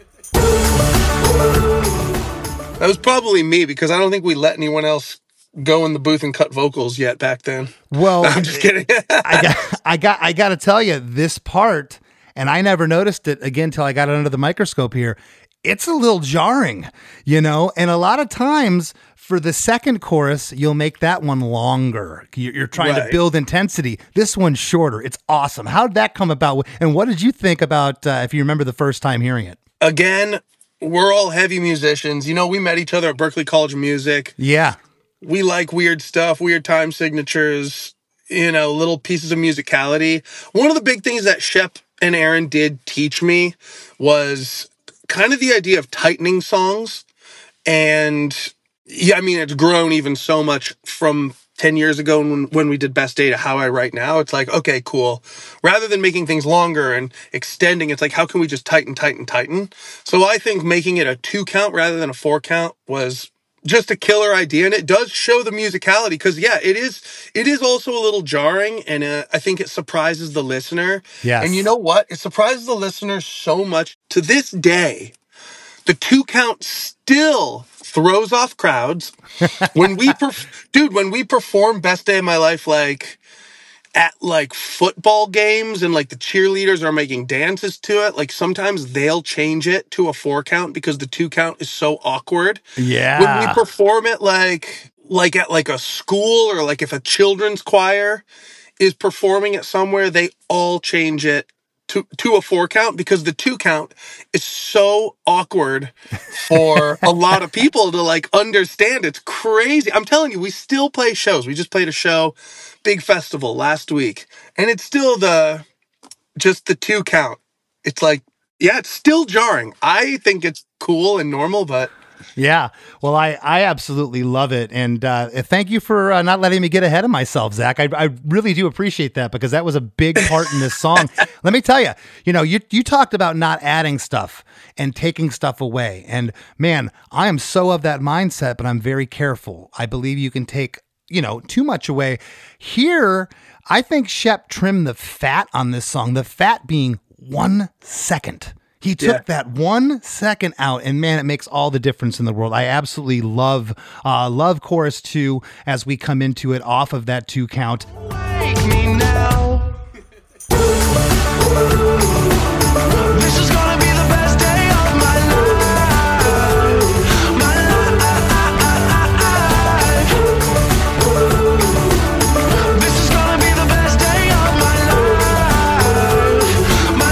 That was probably me because I don't think we let anyone else go in the booth and cut vocals yet back then. Well, I'm just kidding. I got I got I got to tell you this part, and I never noticed it again till I got it under the microscope here. It's a little jarring, you know, and a lot of times for the second chorus, you'll make that one longer. You're you're trying to Right. build intensity. This one's shorter. It's awesome. How did that come about? And what did you think about, uh, if you remember the first time hearing it? Again, we're all heavy musicians. You know, we met each other at Berklee College of Music. Yeah. We like weird stuff, weird time signatures, you know, little pieces of musicality. One of the big things that Shep and Aaron did teach me was kind of the idea of tightening songs And yeah, I mean, it's grown even so much from ten years ago when, when we did Best Day to how I write now. It's like, okay, cool. Rather than making things longer and extending, it's like, how can we just tighten, tighten, tighten? So I think making it a two count rather than a four count was just a killer idea. And it does show the musicality because, yeah, it is it is also a little jarring. And uh, I think it surprises the listener. Yes. And you know what? It surprises the listener so much. To this day, the two count still throws off crowds. When we, perf- dude, when we perform Best Day of My Life, like at like football games and like the cheerleaders are making dances to it, like sometimes they'll change it to a four count because the two count is so awkward. Yeah. When we perform it like, like at like a school or like if a children's choir is performing it somewhere, they all change it to to a four count because the two count is so awkward for a lot of people to like understand. It's crazy. I'm telling you, we still play shows. We just played a show, big festival last week, and it's still the just the two count. It's like, yeah, it's still jarring. I think it's cool and normal, but Yeah. Well, I, I absolutely love it. And uh, thank you for uh, not letting me get ahead of myself, Zach. I, I really do appreciate that because that was a big part in this song. Let me tell you, you know, you, you talked about not adding stuff and taking stuff away. And man, I am so of that mindset, but I'm very careful. I believe you can take, you know, too much away. Here, I think Shep trimmed the fat on this song, the fat being one second. He took Yeah. that one second out, and man, it makes all the difference in the world. I absolutely love, uh, love chorus two as we come into it off of that two count. Wake me now. This is gonna be the best day of my life. My life. This is gonna be the best day of my life. My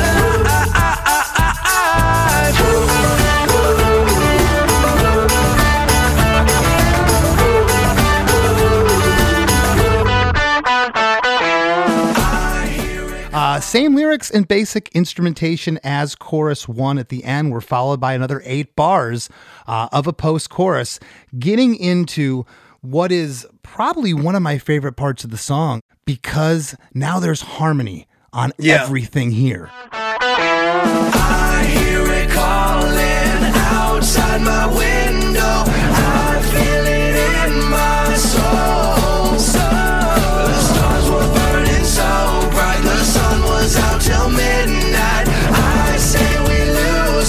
Uh, same lyrics and basic instrumentation as chorus one at the end were followed by another eight bars uh, of a post-chorus, getting into what is probably one of my favorite parts of the song because now there's harmony on Yeah. everything here. I hear it calling outside my window. I feel it in my soul. The stars were burning so bright. The sun was out till midnight. I say we lose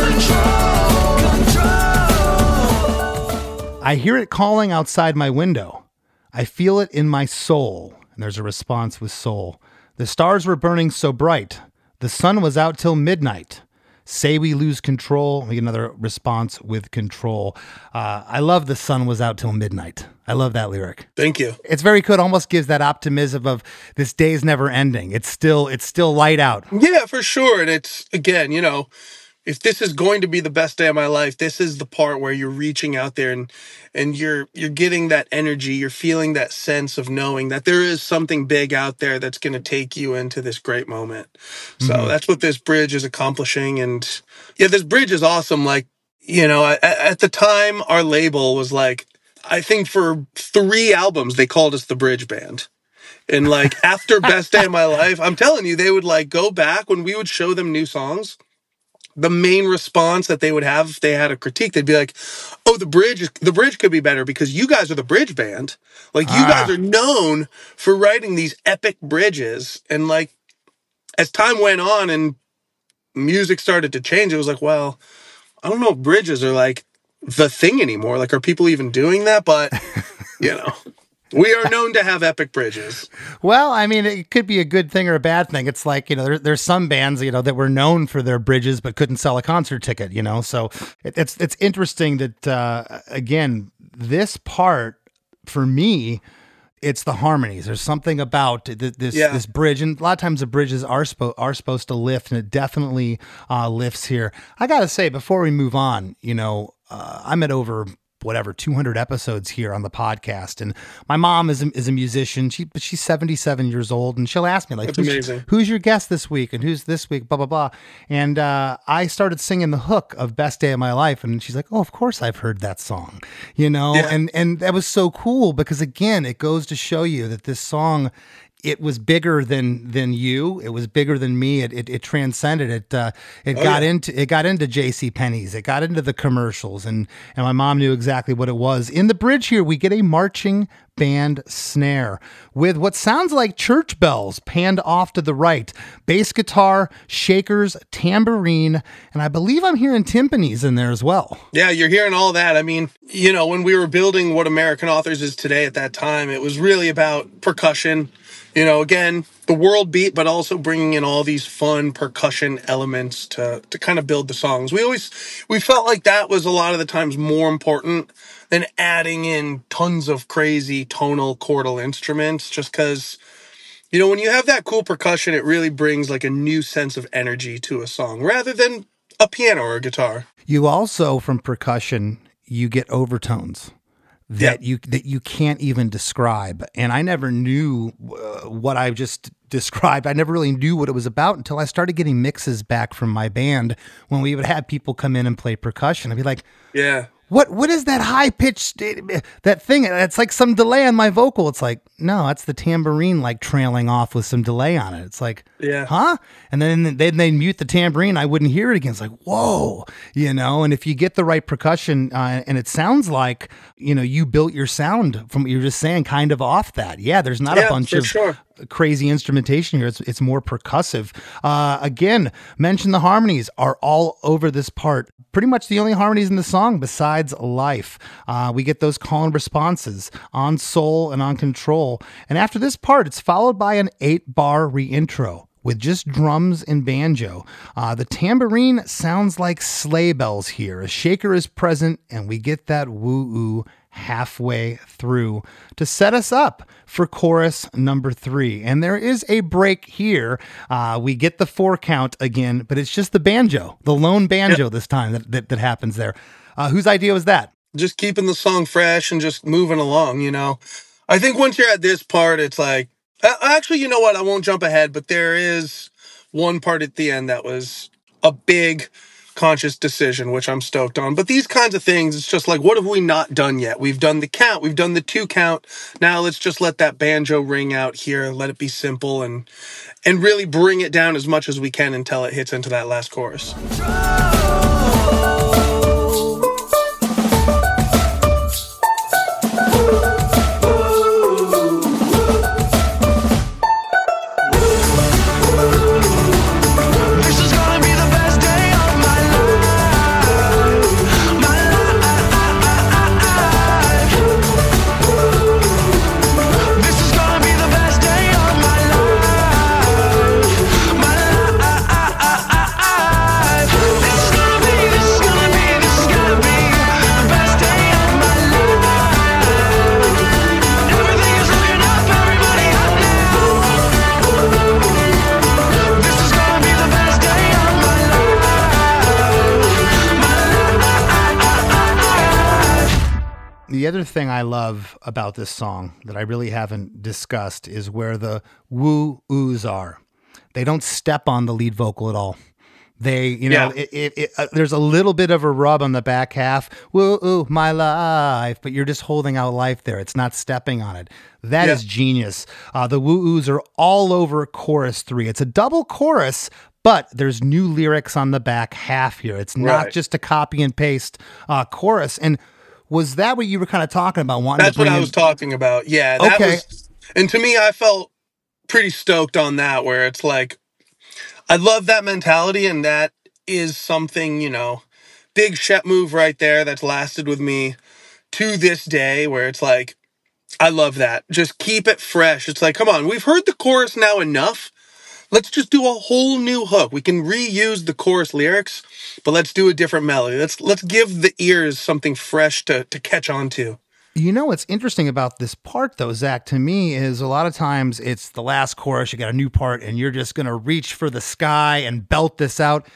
control. Control. I hear it calling outside my window. I feel it in my soul. And there's a response with soul. The stars were burning so bright. The sun was out till midnight. Say we lose control. We get another response with control. Uh, I love the sun was out till midnight. I love that lyric. thank you. It's very good. Almost gives that optimism of this day's never ending. It's still, it's still light out. Yeah, for sure. And it's, again, you know, if this is going to be the best day of my life, this is the part where you're reaching out there and and you're you're getting that energy, you're feeling that sense of knowing that there is something big out there that's going to take you into this great moment. So Mm-hmm. that's what this bridge is accomplishing. And yeah, this bridge is awesome. Like, you know, at, at the time, our label was like, I think for three albums, they called us the Bridge Band. And like after Best Day of My Life, I'm telling you, they would like go back when we would show them new songs. The main response that they would have if they had a critique, they'd be like, oh, the bridge, is- the bridge could be better because you guys are the bridge band. Like you Ah. guys are known for writing these epic bridges. And like, as time went on and music started to change, it was like, well, I don't know if bridges are like the thing anymore. Like, are people even doing that? But, you know, we are known to have epic bridges. Well, I mean, it could be a good thing or a bad thing. It's like, you know, there, there's some bands, you know, that were known for their bridges, but couldn't sell a concert ticket, you know? So it, it's, it's interesting that, uh, again, this part for me, it's the harmonies. There's something about th- this, Yeah. this bridge. And a lot of times the bridges are, spo- are supposed to lift, and it definitely uh, lifts here. I got to say, before we move on, you know, uh, I'm at over whatever, two hundred episodes here on the podcast. And my mom is a, is a musician. She, but she's seventy-seven years old, and she'll ask me like, That's who's, amazing. who's your guest this week? And who's this week? Blah, blah, blah. And, uh, I started singing the hook of Best Day of My Life. And she's like, oh, of course I've heard that song, you know? Yeah. And, and that was so cool because again, it goes to show you that this song, it was bigger than than you. It was bigger than me. It it, it transcended it. Uh, it Oh, got yeah. into it got into J C Penney's. It got into the commercials, and and my mom knew exactly what it was. In the bridge here, we get a marching band snare with what sounds like church bells panned off to the right, bass guitar, shakers, tambourine, and I believe I'm hearing timpanis in there as well. Yeah, you're hearing all that. I mean, you know, when we were building what American Authors is today at that time, it was really about percussion. You know, again, the world beat, but also bringing in all these fun percussion elements to to kind of build the songs. We always, we felt like that was a lot of the times more important than adding in tons of crazy tonal chordal instruments, just because, you know, when you have that cool percussion, it really brings like a new sense of energy to a song rather than a piano or a guitar. You also, from percussion, you get overtones that Yeah. you that you can't even describe. And I never knew uh, what I just described. I never really knew what it was about until I started getting mixes back from my band when we would have people come in and play percussion. I'd be like, Yeah. What what is that high pitched that thing? It's like some delay on my vocal. It's like, no, that's the tambourine like trailing off with some delay on it. It's like, Yeah. huh? And then then they mute the tambourine. I wouldn't hear it again. It's like, whoa, you know. And if you get the right percussion, uh, and it sounds like, you know, you built your sound from what you were just saying, kind of off that. Yeah, there's not Yeah, a bunch for of sure. crazy instrumentation here. It's it's more percussive. Uh, again, mention the harmonies are all over this part. Pretty much the only harmonies in the song besides life. Uh, we get those call and responses on soul and on control. And after this part, it's followed by an eight bar reintro with just drums and banjo. Uh, the tambourine sounds like sleigh bells here. A shaker is present, and we get that woo-oo halfway through to set us up for chorus number three. And there is a break here. Uh, we get the four count again, but it's just the banjo, the lone banjo Yep. this time that, that, that happens there. Uh, whose idea was that? Just keeping the song fresh and just moving along, you know. I think once you're at this part, it's like, a- actually, you know what? I won't jump ahead, but there is one part at the end that was a big conscious decision, which I'm stoked on. But these kinds of things, it's just like, what have we not done yet? We've done the count, we've done the two count. Now let's just let that banjo ring out here, let it be simple, and and really bring it down as much as we can until it hits into that last chorus. This is gonna be the best day of my life. My life. This is gonna be the best day of my life. My life. This is gonna be, this is gonna be, this is gonna be the best day of my life. Everything is looking up, everybody up now. This is gonna be the best day of my life. The other thing I love about this song that I really haven't discussed is where the woo-oos are. They don't step on the lead vocal at all. They, you know, Yeah. it, it, it, uh, there's a little bit of a rub on the back half. Woo-oo, my life. But you're just holding out life there. It's not stepping on it. That Yeah. is genius. Uh, the woo-oos are all over chorus three. It's a double chorus, but there's new lyrics on the back half here. It's not Right. just a copy and paste uh, chorus. And was that what you were kind of talking about? Wanting That's to bring what I in- was talking about. Yeah. That Okay. was, and to me, I felt pretty stoked on that, where it's like, I love that mentality, and that is something, you know, big Shep move right there that's lasted with me to this day, where it's like, I love that. Just keep it fresh. It's like, come on, we've heard the chorus now enough. Let's just do a whole new hook. We can reuse the chorus lyrics, but let's do a different melody. Let's let's give the ears something fresh to to catch on to. You know what's interesting about this part, though, Zach, to me, is a lot of times it's the last chorus, you got a new part, and you're just going to reach for the sky and belt this out.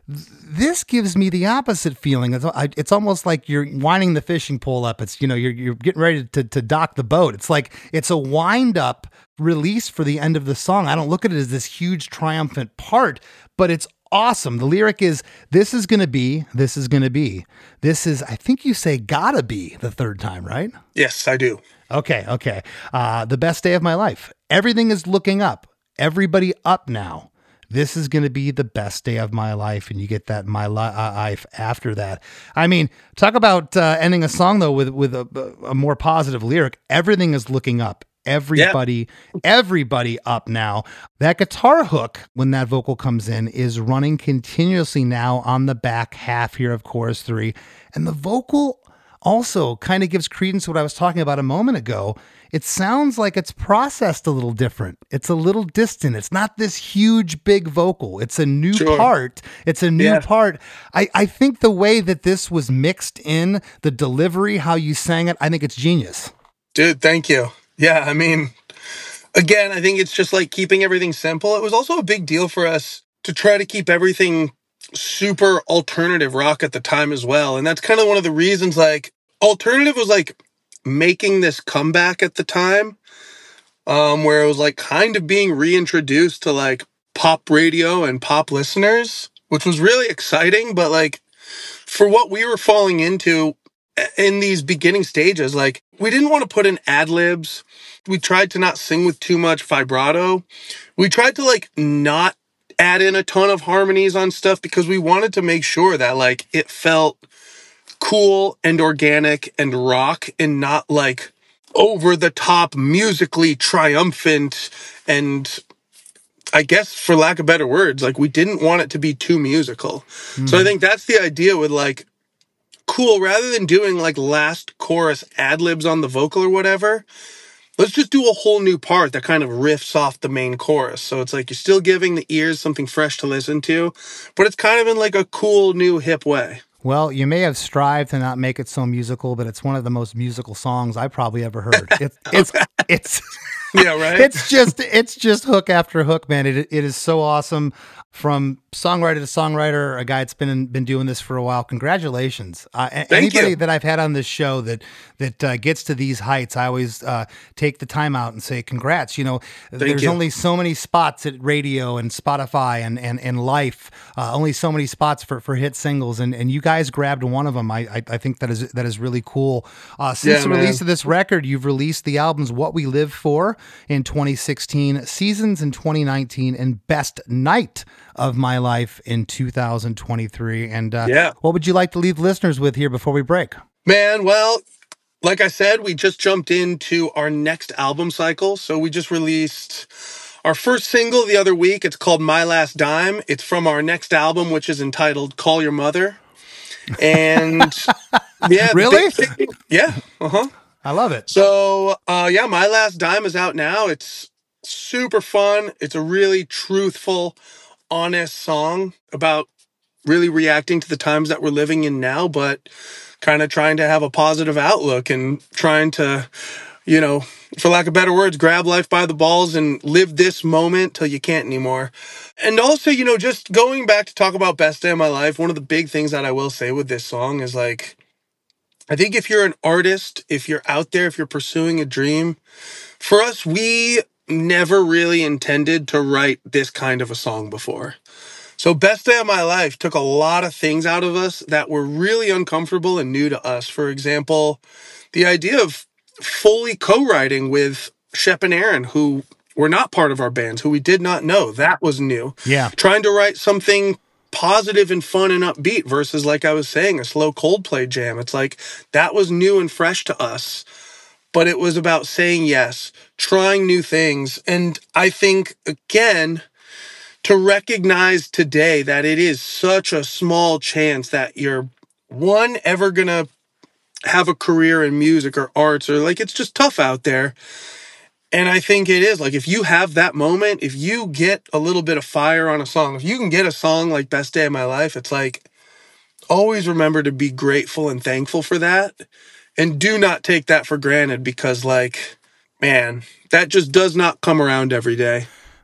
This gives me the opposite feeling. It's, I- it's almost like you're winding the fishing pole up. It's, you know, you're, you're getting ready to, to dock the boat. It's like, it's a wind up release for the end of the song. I don't look at it as this huge triumphant part, but it's awesome. The lyric is, this is going to be, this is going to be, this is, I think you say gotta be the third time, right? Yes, I do. Okay. Okay. Uh, the best day of my life. Everything is looking up. Everybody up now. This is going to be the best day of my life. And you get that my li- uh, life after that. I mean, talk about uh, ending a song though, with, with a, a more positive lyric. Everything is looking up. Everybody, yeah. everybody up now. That guitar hook, when that vocal comes in, is running continuously now on the back half here of chorus three. And the vocal also kind of gives credence to what I was talking about a moment ago. It sounds like it's processed a little different. It's a little distant. It's not this huge, big vocal. It's a new sure. part. It's a new yeah. part. I, I think the way that this was mixed in, the delivery, how you sang it, I think it's genius. Dude, thank you. Yeah, I mean, again, I think it's just like keeping everything simple. It was also a big deal for us to try to keep everything super alternative rock at the time as well. And that's kind of one of the reasons, like, alternative was like making this comeback at the time, um, where it was like kind of being reintroduced to like pop radio and pop listeners, which was really exciting. But like for what we were falling into in these beginning stages, like we didn't want to put in ad libs. We tried to not sing with too much vibrato. We tried to like not add in a ton of harmonies on stuff because we wanted to make sure that like it felt cool and organic and rock and not like over the top musically triumphant. And I guess for lack of better words, like we didn't want it to be too musical. Mm. So I think that's the idea with like, cool, rather than doing like last chorus ad libs on the vocal or whatever, let's just do a whole new part that kind of riffs off the main chorus. So it's like you're still giving the ears something fresh to listen to, but it's kind of in like a cool, new, hip way. Well, you may have strived to not make it so musical, but it's one of the most musical songs I probably ever heard. It, it's, it's, yeah, right. It's just, it's just hook after hook, man. It, it is so awesome. From songwriter to songwriter, a guy that's been been doing this for a while. Congratulations! Uh, anybody you. that I've had on this show that that uh, gets to these heights, I always uh, take the time out and say, "Congrats!" You know, Thank there's you. only so many spots at radio and Spotify and and, and Life. Uh, only so many spots for, for hit singles, and, and you guys grabbed one of them. I I, I think that is that is really cool. Uh, since yeah, the release man. of this record, you've released the albums "What We Live For" in twenty sixteen, "Seasons" in twenty nineteen, and "Best Night of My Life" in two thousand twenty-three. And uh, yeah. what would you like to leave listeners with here before we break? Man, well, like I said, we just jumped into our next album cycle. So we just released our first single the other week. It's called My Last Dime. It's from our next album, which is entitled Call Your Mother. And yeah. Really? Thing, yeah. Uh-huh. I love it. So uh, yeah, My Last Dime is out now. It's super fun. It's a really truthful, honest song about really reacting to the times that we're living in now, but kind of trying to have a positive outlook and trying to, you know, for lack of better words, grab life by the balls and live this moment till you can't anymore. And also, you know, just going back to talk about Best Day of My Life, one of the big things that I will say with this song is like, I think if you're an artist, if you're out there, if you're pursuing a dream, for us, we never really intended to write this kind of a song before. So Best Day of My Life took a lot of things out of us that were really uncomfortable and new to us. For example, the idea of fully co-writing with Shep and Aaron, who were not part of our bands, who we did not know. That was new. Yeah. Trying to write something positive and fun and upbeat versus, like I was saying, a slow Coldplay jam. It's like that was new and fresh to us. But it was about saying yes, trying new things. And I think, again, to recognize today that it is such a small chance that you're, one, ever going to have a career in music or arts, or like it's just tough out there. And I think it is. Like if you have that moment, if you get a little bit of fire on a song, if you can get a song like Best Day of My Life, it's like, always remember to be grateful and thankful for that. And do not take that for granted because, like, man, that just does not come around every day.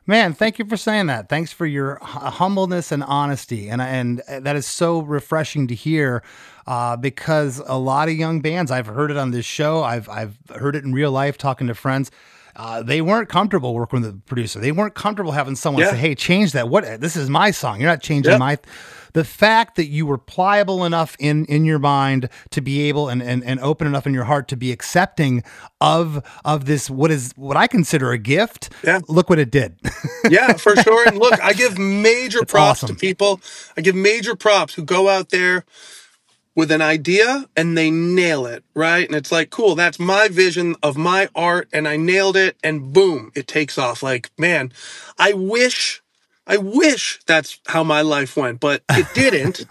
Man, thank you for saying that. Thanks for your h- humbleness and honesty, and and that is so refreshing to hear. Uh, because a lot of young bands, I've heard it on this show, I've I've heard it in real life, talking to friends. Uh, they weren't comfortable working with the producer. They weren't comfortable having someone Yeah. say, "Hey, change that. What? This is my song. You're not changing Yep. my." The fact that you were pliable enough in, in your mind to be able and, and, and open enough in your heart to be accepting of of this, what is what I consider a gift. Yeah. Look what it did. Yeah, for sure. And look, I give major It's props awesome. to people. I give major props who go out there with an idea and they nail it, right? And it's like, cool, that's my vision of my art and I nailed it and boom, it takes off. Like, man, I wish, I wish that's how my life went, but it didn't.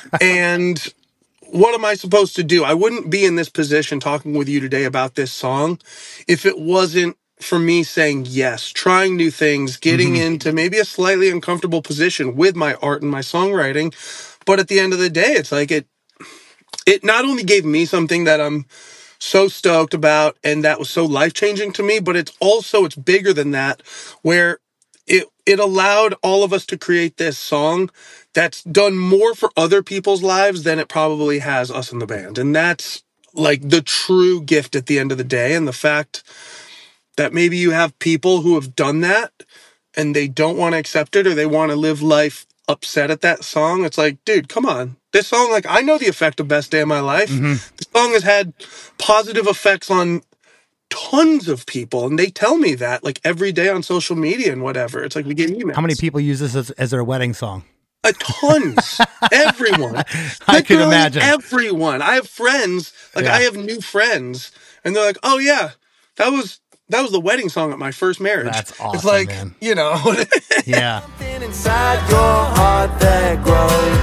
And what am I supposed to do? I wouldn't be in this position talking with you today about this song if it wasn't for me saying yes, trying new things, getting Mm-hmm. into maybe a slightly uncomfortable position with my art and my songwriting. But at the end of the day, it's like it, it not only gave me something that I'm so stoked about and that was so life-changing to me, but it's also, it's bigger than that, where it, it allowed all of us to create this song that's done more for other people's lives than it probably has us in the band. And that's like the true gift at the end of the day. And the fact that maybe you have people who have done that and they don't want to accept it or they want to live life upset at that song. It's like, dude, come on. This song, like, I know the effect of Best Day of My Life. Mm-hmm. This song has had positive effects on tons of people, and they tell me that, like, every day on social media and whatever. It's like we get emails. How many people use this as, as their wedding song? Uh, tons. Everyone. I can Literally imagine. Everyone. I have friends, like, Yeah. I have new friends, and they're like, oh, yeah, that was... That was the wedding song at my first marriage. That's awesome, It's like, man. you know. Yeah. Something inside your heart that grows.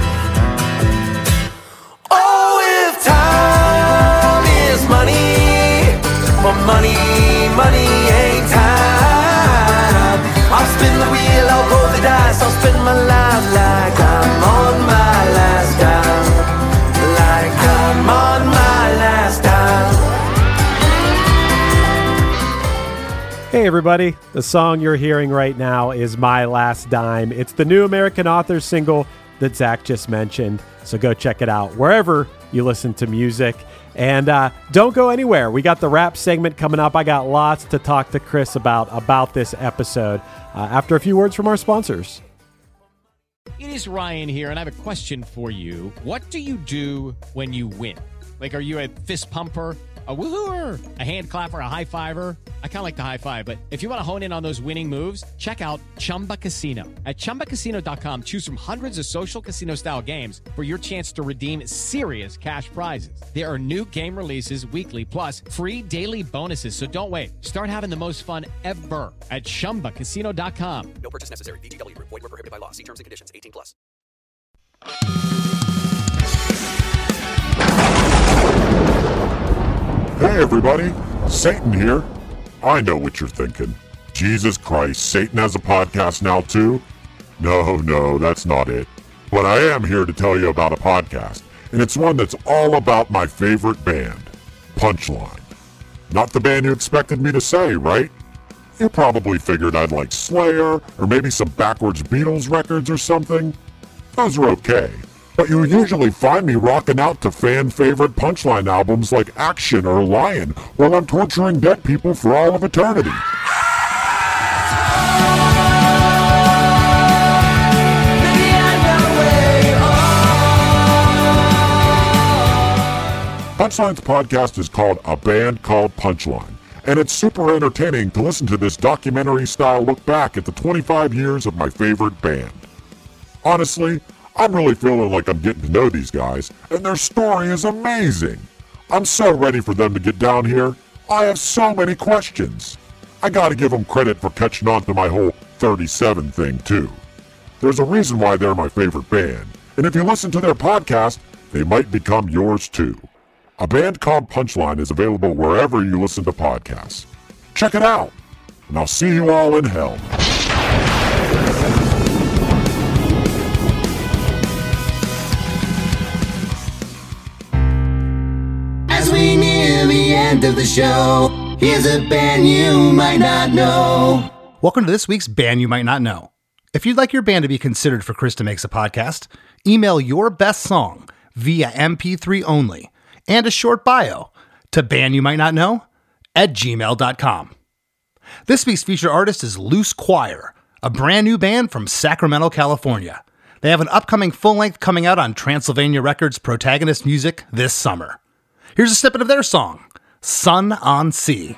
Oh, if time is money, but money, money ain't time. I'll spin the wheel, I'll roll the dice, I'll spend my life like I'm on my last dime, like I'm on my last dime. Hey everybody, the song you're hearing right now is My Last Dime. It's the new American Authors single that Zach just mentioned, so go check it out wherever you listen to music. And uh, don't go anywhere. We got the rap segment coming up. I got lots to talk to Chris about about this episode uh, after a few words from our sponsors. It is Ryan here, and I have a question for you. What do you do when you win? Like, are you a fist pumper? A woohooer, a hand clapper, a high fiver. I kind of like the high five, but if you want to hone in on those winning moves, check out Chumba Casino. At chumba casino dot com, choose from hundreds of social casino style games for your chance to redeem serious cash prizes. There are new game releases weekly, plus free daily bonuses. So don't wait. Start having the most fun ever at chumba casino dot com. No purchase necessary. V G W. Void where prohibited by law. See terms and conditions. eighteen plus. Hey everybody, Satan here. I know what you're thinking. Jesus Christ, Satan has a podcast now too? No, no, that's not it. But I am here to tell you about a podcast, and it's one that's all about my favorite band, Punchline. Not the band you expected me to say, right? You probably figured I'd like Slayer, or maybe some backwards Beatles records or something. Those are okay. But you usually find me rocking out to fan-favorite Punchline albums like Action or Lion while I'm torturing dead people for all of eternity. Punchline's podcast is called A Band Called Punchline, and it's super entertaining to listen to this documentary-style look back at the twenty-five years of my favorite band. Honestly, I'm really feeling like I'm getting to know these guys, and their story is amazing. I'm so ready for them to get down here. I have so many questions. I gotta give them credit for catching on to my whole thirty-seven thing, too. There's a reason why they're my favorite band, and if you listen to their podcast, they might become yours too. A Band Called Punchline is available wherever you listen to podcasts. Check it out, and I'll see you all in hell. As we near the end of the show, here's a band you might not know. Welcome to this week's Band You Might Not Know. If you'd like your band to be considered for Krista Makes a Podcast, email your best song via M P three only and a short bio to bandyoumightnotknow at gmail dot com. This week's featured artist is Loose Choir, a brand new band from Sacramento, California. They have an upcoming full-length coming out on Transylvania Records Protagonist Music this summer. Here's a snippet of their song, Sun on Sea.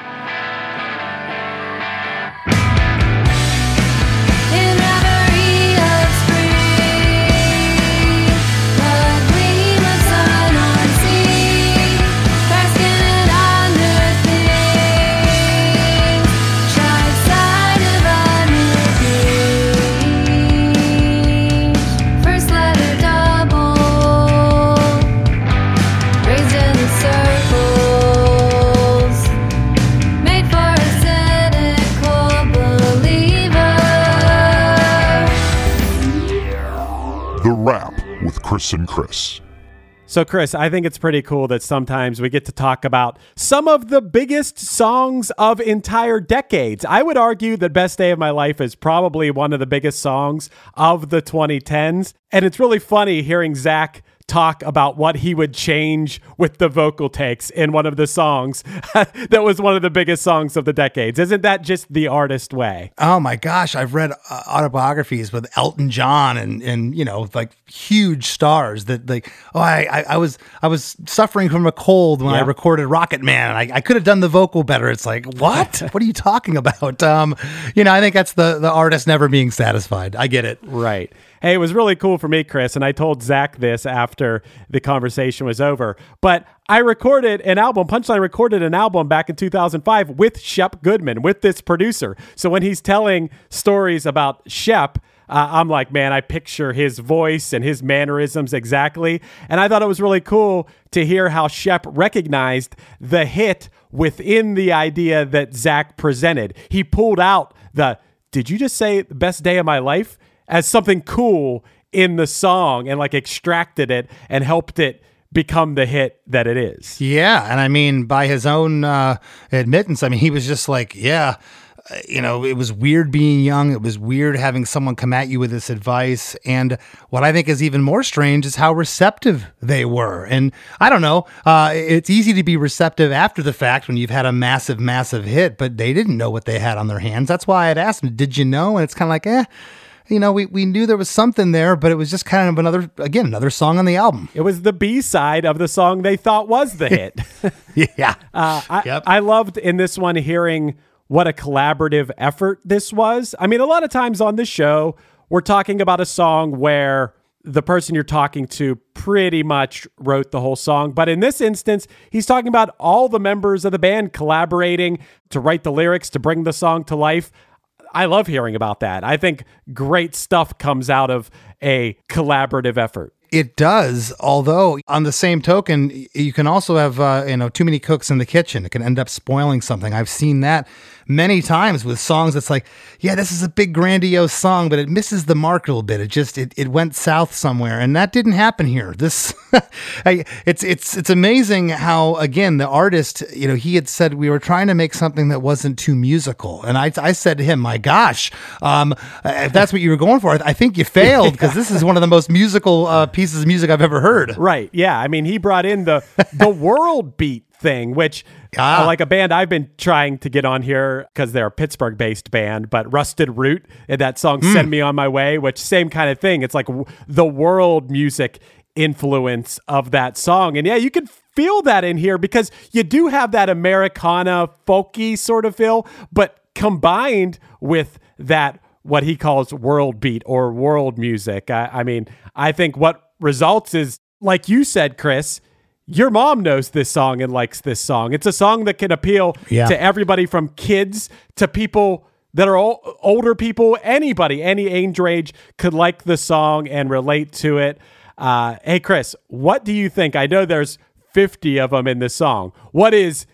The Wrap with Chris and Chris. So, Chris, I think it's pretty cool that sometimes we get to talk about some of the biggest songs of entire decades. I would argue that Best Day of My Life is probably one of the biggest songs of the twenty tens. And it's really funny hearing Zach talk about what he would change with the vocal takes in one of the songs that was one of the biggest songs of the decades. Isn't that just the artist way? Oh my gosh, I've read uh, autobiographies with Elton John and and you know, like huge stars that like, oh, I I, I was I was suffering from a cold when yeah. I recorded Rocket Man, and I, I could have done the vocal better. It's like, what? What are you talking about? Um, you know, I think that's the the artist never being satisfied. I get it. Right. Hey, it was really cool for me, Chris, and I told Zach this after the conversation was over, but I recorded an album, Punchline recorded an album back in two thousand five with Shep Goodman, with this producer. So when he's telling stories about Shep, uh, I'm like, man, I picture his voice and his mannerisms exactly. And I thought it was really cool to hear how Shep recognized the hit within the idea that Zach presented. He pulled out the, did you just say Best Day of My Life? As something cool in the song, and like extracted it and helped it become the hit that it is. Yeah. And I mean, by his own uh, admittance, I mean, he was just like, yeah, uh, you know, it was weird being young. It was weird having someone come at you with this advice. And what I think is even more strange is how receptive they were. And I don't know, uh, it's easy to be receptive after the fact when you've had a massive, massive hit, but they didn't know what they had on their hands. That's why I'd asked them, did you know? And it's kind of like, eh. You know, we, we knew there was something there, but it was just kind of another, again, another song on the album. It was the B-side of the song they thought was the hit. yeah. Uh, I, yep. I loved in this one hearing what a collaborative effort this was. I mean, a lot of times on this show, we're talking about a song where the person you're talking to pretty much wrote the whole song. But in this instance, he's talking about all the members of the band collaborating to write the lyrics, to bring the song to life. I love hearing about that. I think great stuff comes out of a collaborative effort. It does, although on the same token, you can also have, uh, you know, too many cooks in the kitchen. It can end up spoiling something. I've seen that many times with songs that's like, yeah, this is a big grandiose song, but it misses the mark a little bit. It just, it, it went south somewhere, and that didn't happen here. This, I, it's, it's, it's amazing how, again, the artist, you know, he had said we were trying to make something that wasn't too musical. And I, I said to him, my gosh, um, if that's what you were going for, I think you failed, because this is one of the most musical uh, pieces of music I've ever heard. Right. Yeah. I mean, he brought in the, the world beat thing, which ah. uh, like a band I've been trying to get on here because they're a Pittsburgh based band, but Rusted Root and that song mm. Send Me On My Way, which same kind of thing. It's like w- the world music influence of that song. And yeah, you can feel that in here because you do have that Americana folky sort of feel, but combined with that, what he calls world beat or world music. I, I mean, I think what results is, like you said, Chris, your mom knows this song and likes this song. It's a song that can appeal yeah. to everybody from kids to people that are o- older people. Anybody, any age range could like the song and relate to it. Uh, hey, Chris, what do you think? I know there's fifty of them in this song. What is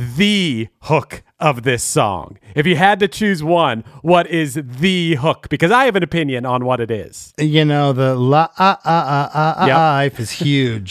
the hook of this song? If you had to choose one, what is the hook? Because I have an opinion on what it is. You know, the la ah ah ah ah Yep. life is huge.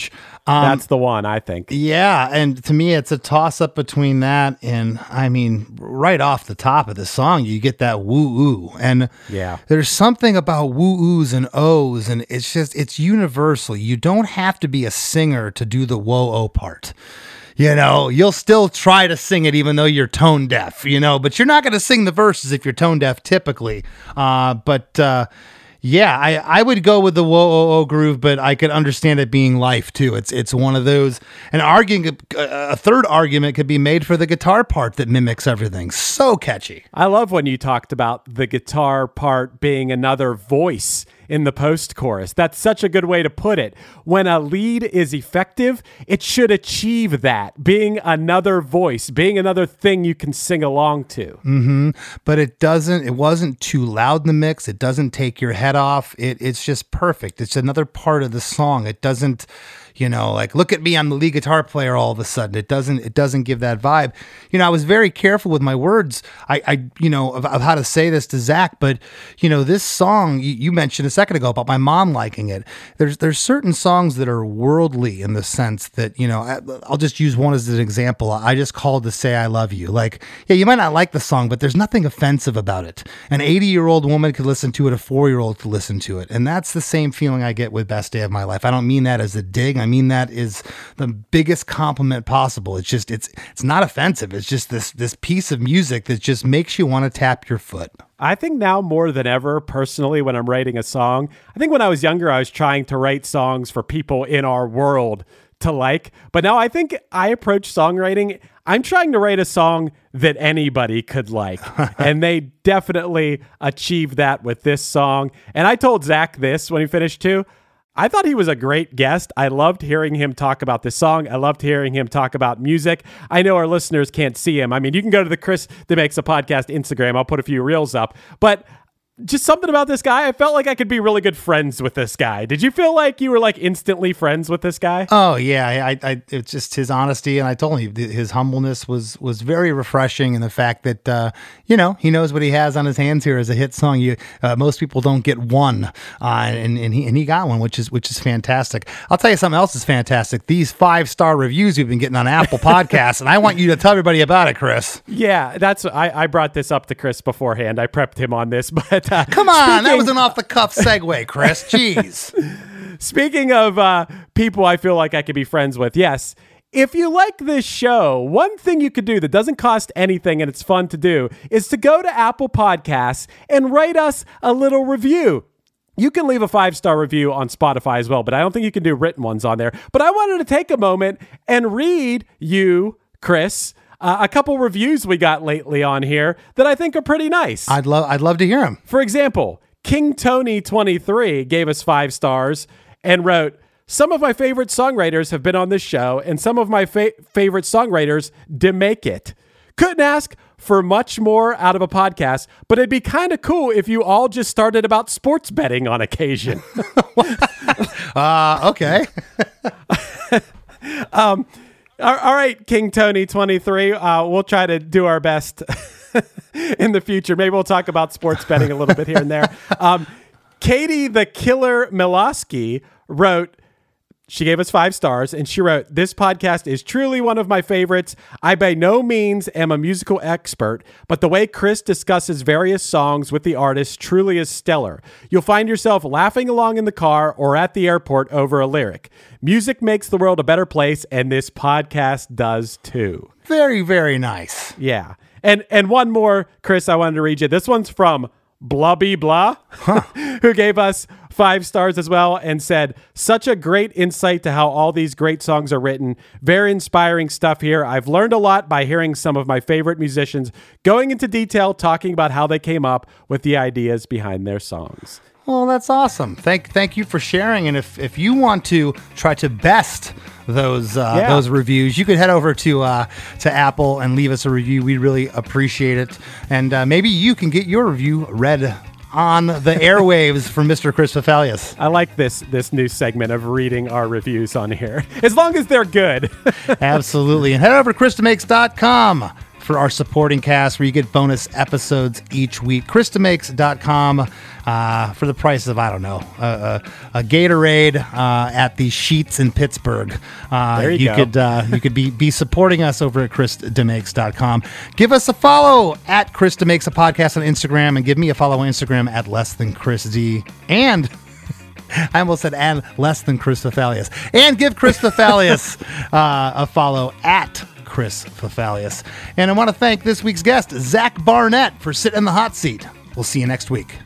That's the one, I think. Yeah, and to me, it's a toss-up between that and, I mean, right off the top of the song, you get that woo-oo. And Yeah. there's something about woo-oos and ohs, and it's just, it's universal. You don't have to be a singer to do the whoa-oh part. You know, you'll still try to sing it even though you're tone deaf, you know, but you're not going to sing the verses if you're tone deaf typically. Uh, but, uh, Yeah, I, I would go with the whoa oh oh groove, but I could understand it being life too. It's it's one of those. And arguing a, a third argument could be made for the guitar part that mimics everything. So catchy. I love when you talked about the guitar part being another voice in the post-chorus. That's such a good way to put it. When a lead is effective, it should achieve that, being another voice, being another thing you can sing along to. Mm-hmm. But it doesn't, it wasn't too loud in the mix. It doesn't take your head off. It, it's just perfect. It's another part of the song. It doesn't, you know, like, look at me, I'm the lead guitar player all of a sudden. It doesn't, it doesn't give that vibe. You know, I was very careful with my words. I, I you know, of, of how to say this to Zach, but, you know, this song, you, you mentioned a second ago about my mom liking it. There's, there's certain songs that are worldly in the sense that, you know, I, I'll just use one as an example. I just called to say I love you. Like, yeah, you might not like the song, but there's nothing offensive about it. An eighty year old woman could listen to it, a four year old could listen to it. And that's the same feeling I get with Best Day of My Life. I don't mean that as a dig. I mean that is the biggest compliment possible. It's just, it's, it's not offensive. It's just this, this piece of music that just makes you want to tap your foot. I think now more than ever, personally, when I'm writing a song, I think when I was younger, I was trying to write songs for people in our world to like. But now I think I approach songwriting, I'm trying to write a song that anybody could like. And they definitely achieved that with this song. And I told Zach this when he finished too. I thought he was a great guest. I loved hearing him talk about this song. I loved hearing him talk about music. I know our listeners can't see him. I mean, you can go to the Chris That Makes a Podcast Instagram. I'll put a few reels up. But just something about this guy, I felt like I could be really good friends with this guy. Did you feel like you were like instantly friends with this guy? Oh yeah, I, I, it's just his honesty, and I told him his humbleness was was very refreshing, and the fact that uh, you know, he knows what he has on his hands here as a hit song. You uh, most people don't get one, uh, and and he and he got one, which is which is fantastic. I'll tell you something else is fantastic. These five star reviews we've been getting on Apple Podcasts, and I want you to tell everybody about it, Chris. Yeah, that's I, I brought this up to Chris beforehand. I prepped him on this, but. Uh, Come on, speaking, that was an off-the-cuff segue, Chris. Jeez. Speaking of uh, people I feel like I could be friends with, yes, if you like this show, one thing you could do that doesn't cost anything and it's fun to do is to go to Apple Podcasts and write us a little review. You can leave a five-star review on Spotify as well, but I don't think you can do written ones on there. But I wanted to take a moment and read you, Chris, Uh, a couple reviews we got lately on here that I think are pretty nice. I'd love I'd love to hear them. For example, King Tony twenty-three gave us five stars and wrote, some of my favorite songwriters have been on this show, and some of my fa- favorite songwriters did make it. Couldn't ask for much more out of a podcast, but it'd be kind of cool if you all just started about sports betting on occasion. uh, okay. um, All right, King Tony twenty-three. Uh, we'll try to do our best in the future. Maybe we'll talk about sports betting a little bit here and there. Um, Katie the Killer Miloski wrote, she gave us five stars, and she wrote, this podcast is truly one of my favorites. I by no means am a musical expert, but the way Chris discusses various songs with the artist truly is stellar. You'll find yourself laughing along in the car or at the airport over a lyric. Music makes the world a better place, and this podcast does too. Very, very nice. Yeah. And and one more, Chris, I wanted to read you. This one's from Blubby Blah, huh. who gave us five stars as well and said, such a great insight to how all these great songs are written. Very inspiring stuff here. I've learned a lot by hearing some of my favorite musicians going into detail, talking about how they came up with the ideas behind their songs. Well, that's awesome. Thank thank you for sharing. And if, if you want to try to best those uh, yeah. those reviews, you could head over to uh, to Apple and leave us a review. We really appreciate it. And uh, maybe you can get your review read on the airwaves from Mister Chris Fafalius. I like this this new segment of reading our reviews on here, as long as they're good. Absolutely. And head over to Chris To Makes dot com for our supporting cast, where you get bonus episodes each week. Chris To Makes dot com. uh, for the price of, I don't know, a, a, a Gatorade uh, at the Sheetz in Pittsburgh. Uh, there you, you go. could uh, you could be be supporting us over at chris demakes dot com. Give us a follow at Chris Demakes a Podcast on Instagram, and give me a follow on Instagram at less than Chris D. And I almost said and less than Chris Fafalius. And give Chris Fafalius uh, a follow at Chris Fafalius. And I want to thank this week's guest, Zach Barnett, for sitting in the hot seat. We'll see you next week.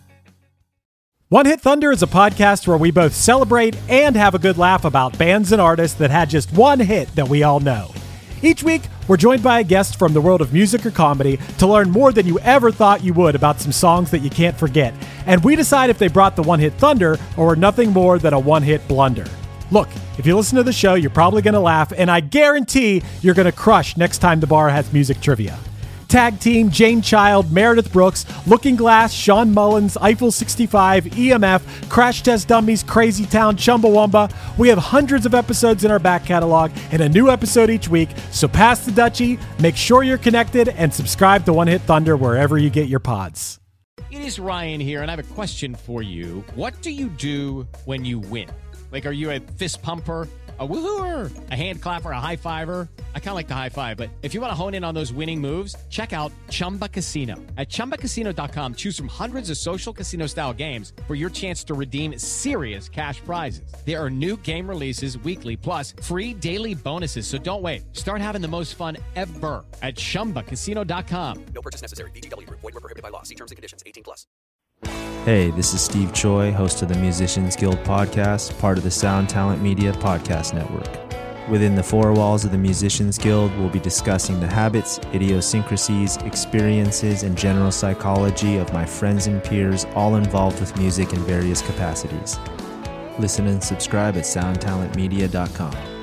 One Hit Thunder is a podcast where we both celebrate and have a good laugh about bands and artists that had just one hit that we all know. Each week, we're joined by a guest from the world of music or comedy to learn more than you ever thought you would about some songs that you can't forget. And we decide if they brought the One Hit Thunder or were nothing more than a one-hit blunder. Look, if you listen to the show, you're probably going to laugh, and I guarantee you're going to crush next time the bar has music trivia. Tag Team, Jane Child, Meredith Brooks, Looking Glass, Sean Mullins, Eiffel sixty-five, E M F, Crash Test Dummies, Crazy Town, Chumbawamba. We have hundreds of episodes in our back catalog and a new episode each week, so pass the Dutchie, make sure you're connected, and subscribe to One Hit Thunder wherever you get your pods. It is Ryan here, and I have a question for you. What do you do when you win? Like, are you a fist pumper, a woohooer, a hand clapper, a high fiver? I kind of like the high five, but if you want to hone in on those winning moves, check out Chumba Casino. At chumba casino dot com, choose from hundreds of social casino style games for your chance to redeem serious cash prizes. There are new game releases weekly, plus free daily bonuses. So don't wait. Start having the most fun ever at chumba casino dot com. No purchase necessary. V G W Group. Void where prohibited by law. See terms and conditions. eighteen plus. Hey, this is Steve Choi, host of the Musicians Guild podcast, part of the Sound Talent Media podcast network. Within the four walls of the Musicians Guild, we'll be discussing the habits, idiosyncrasies, experiences, and general psychology of my friends and peers, all involved with music in various capacities. Listen and subscribe at sound talent media dot com.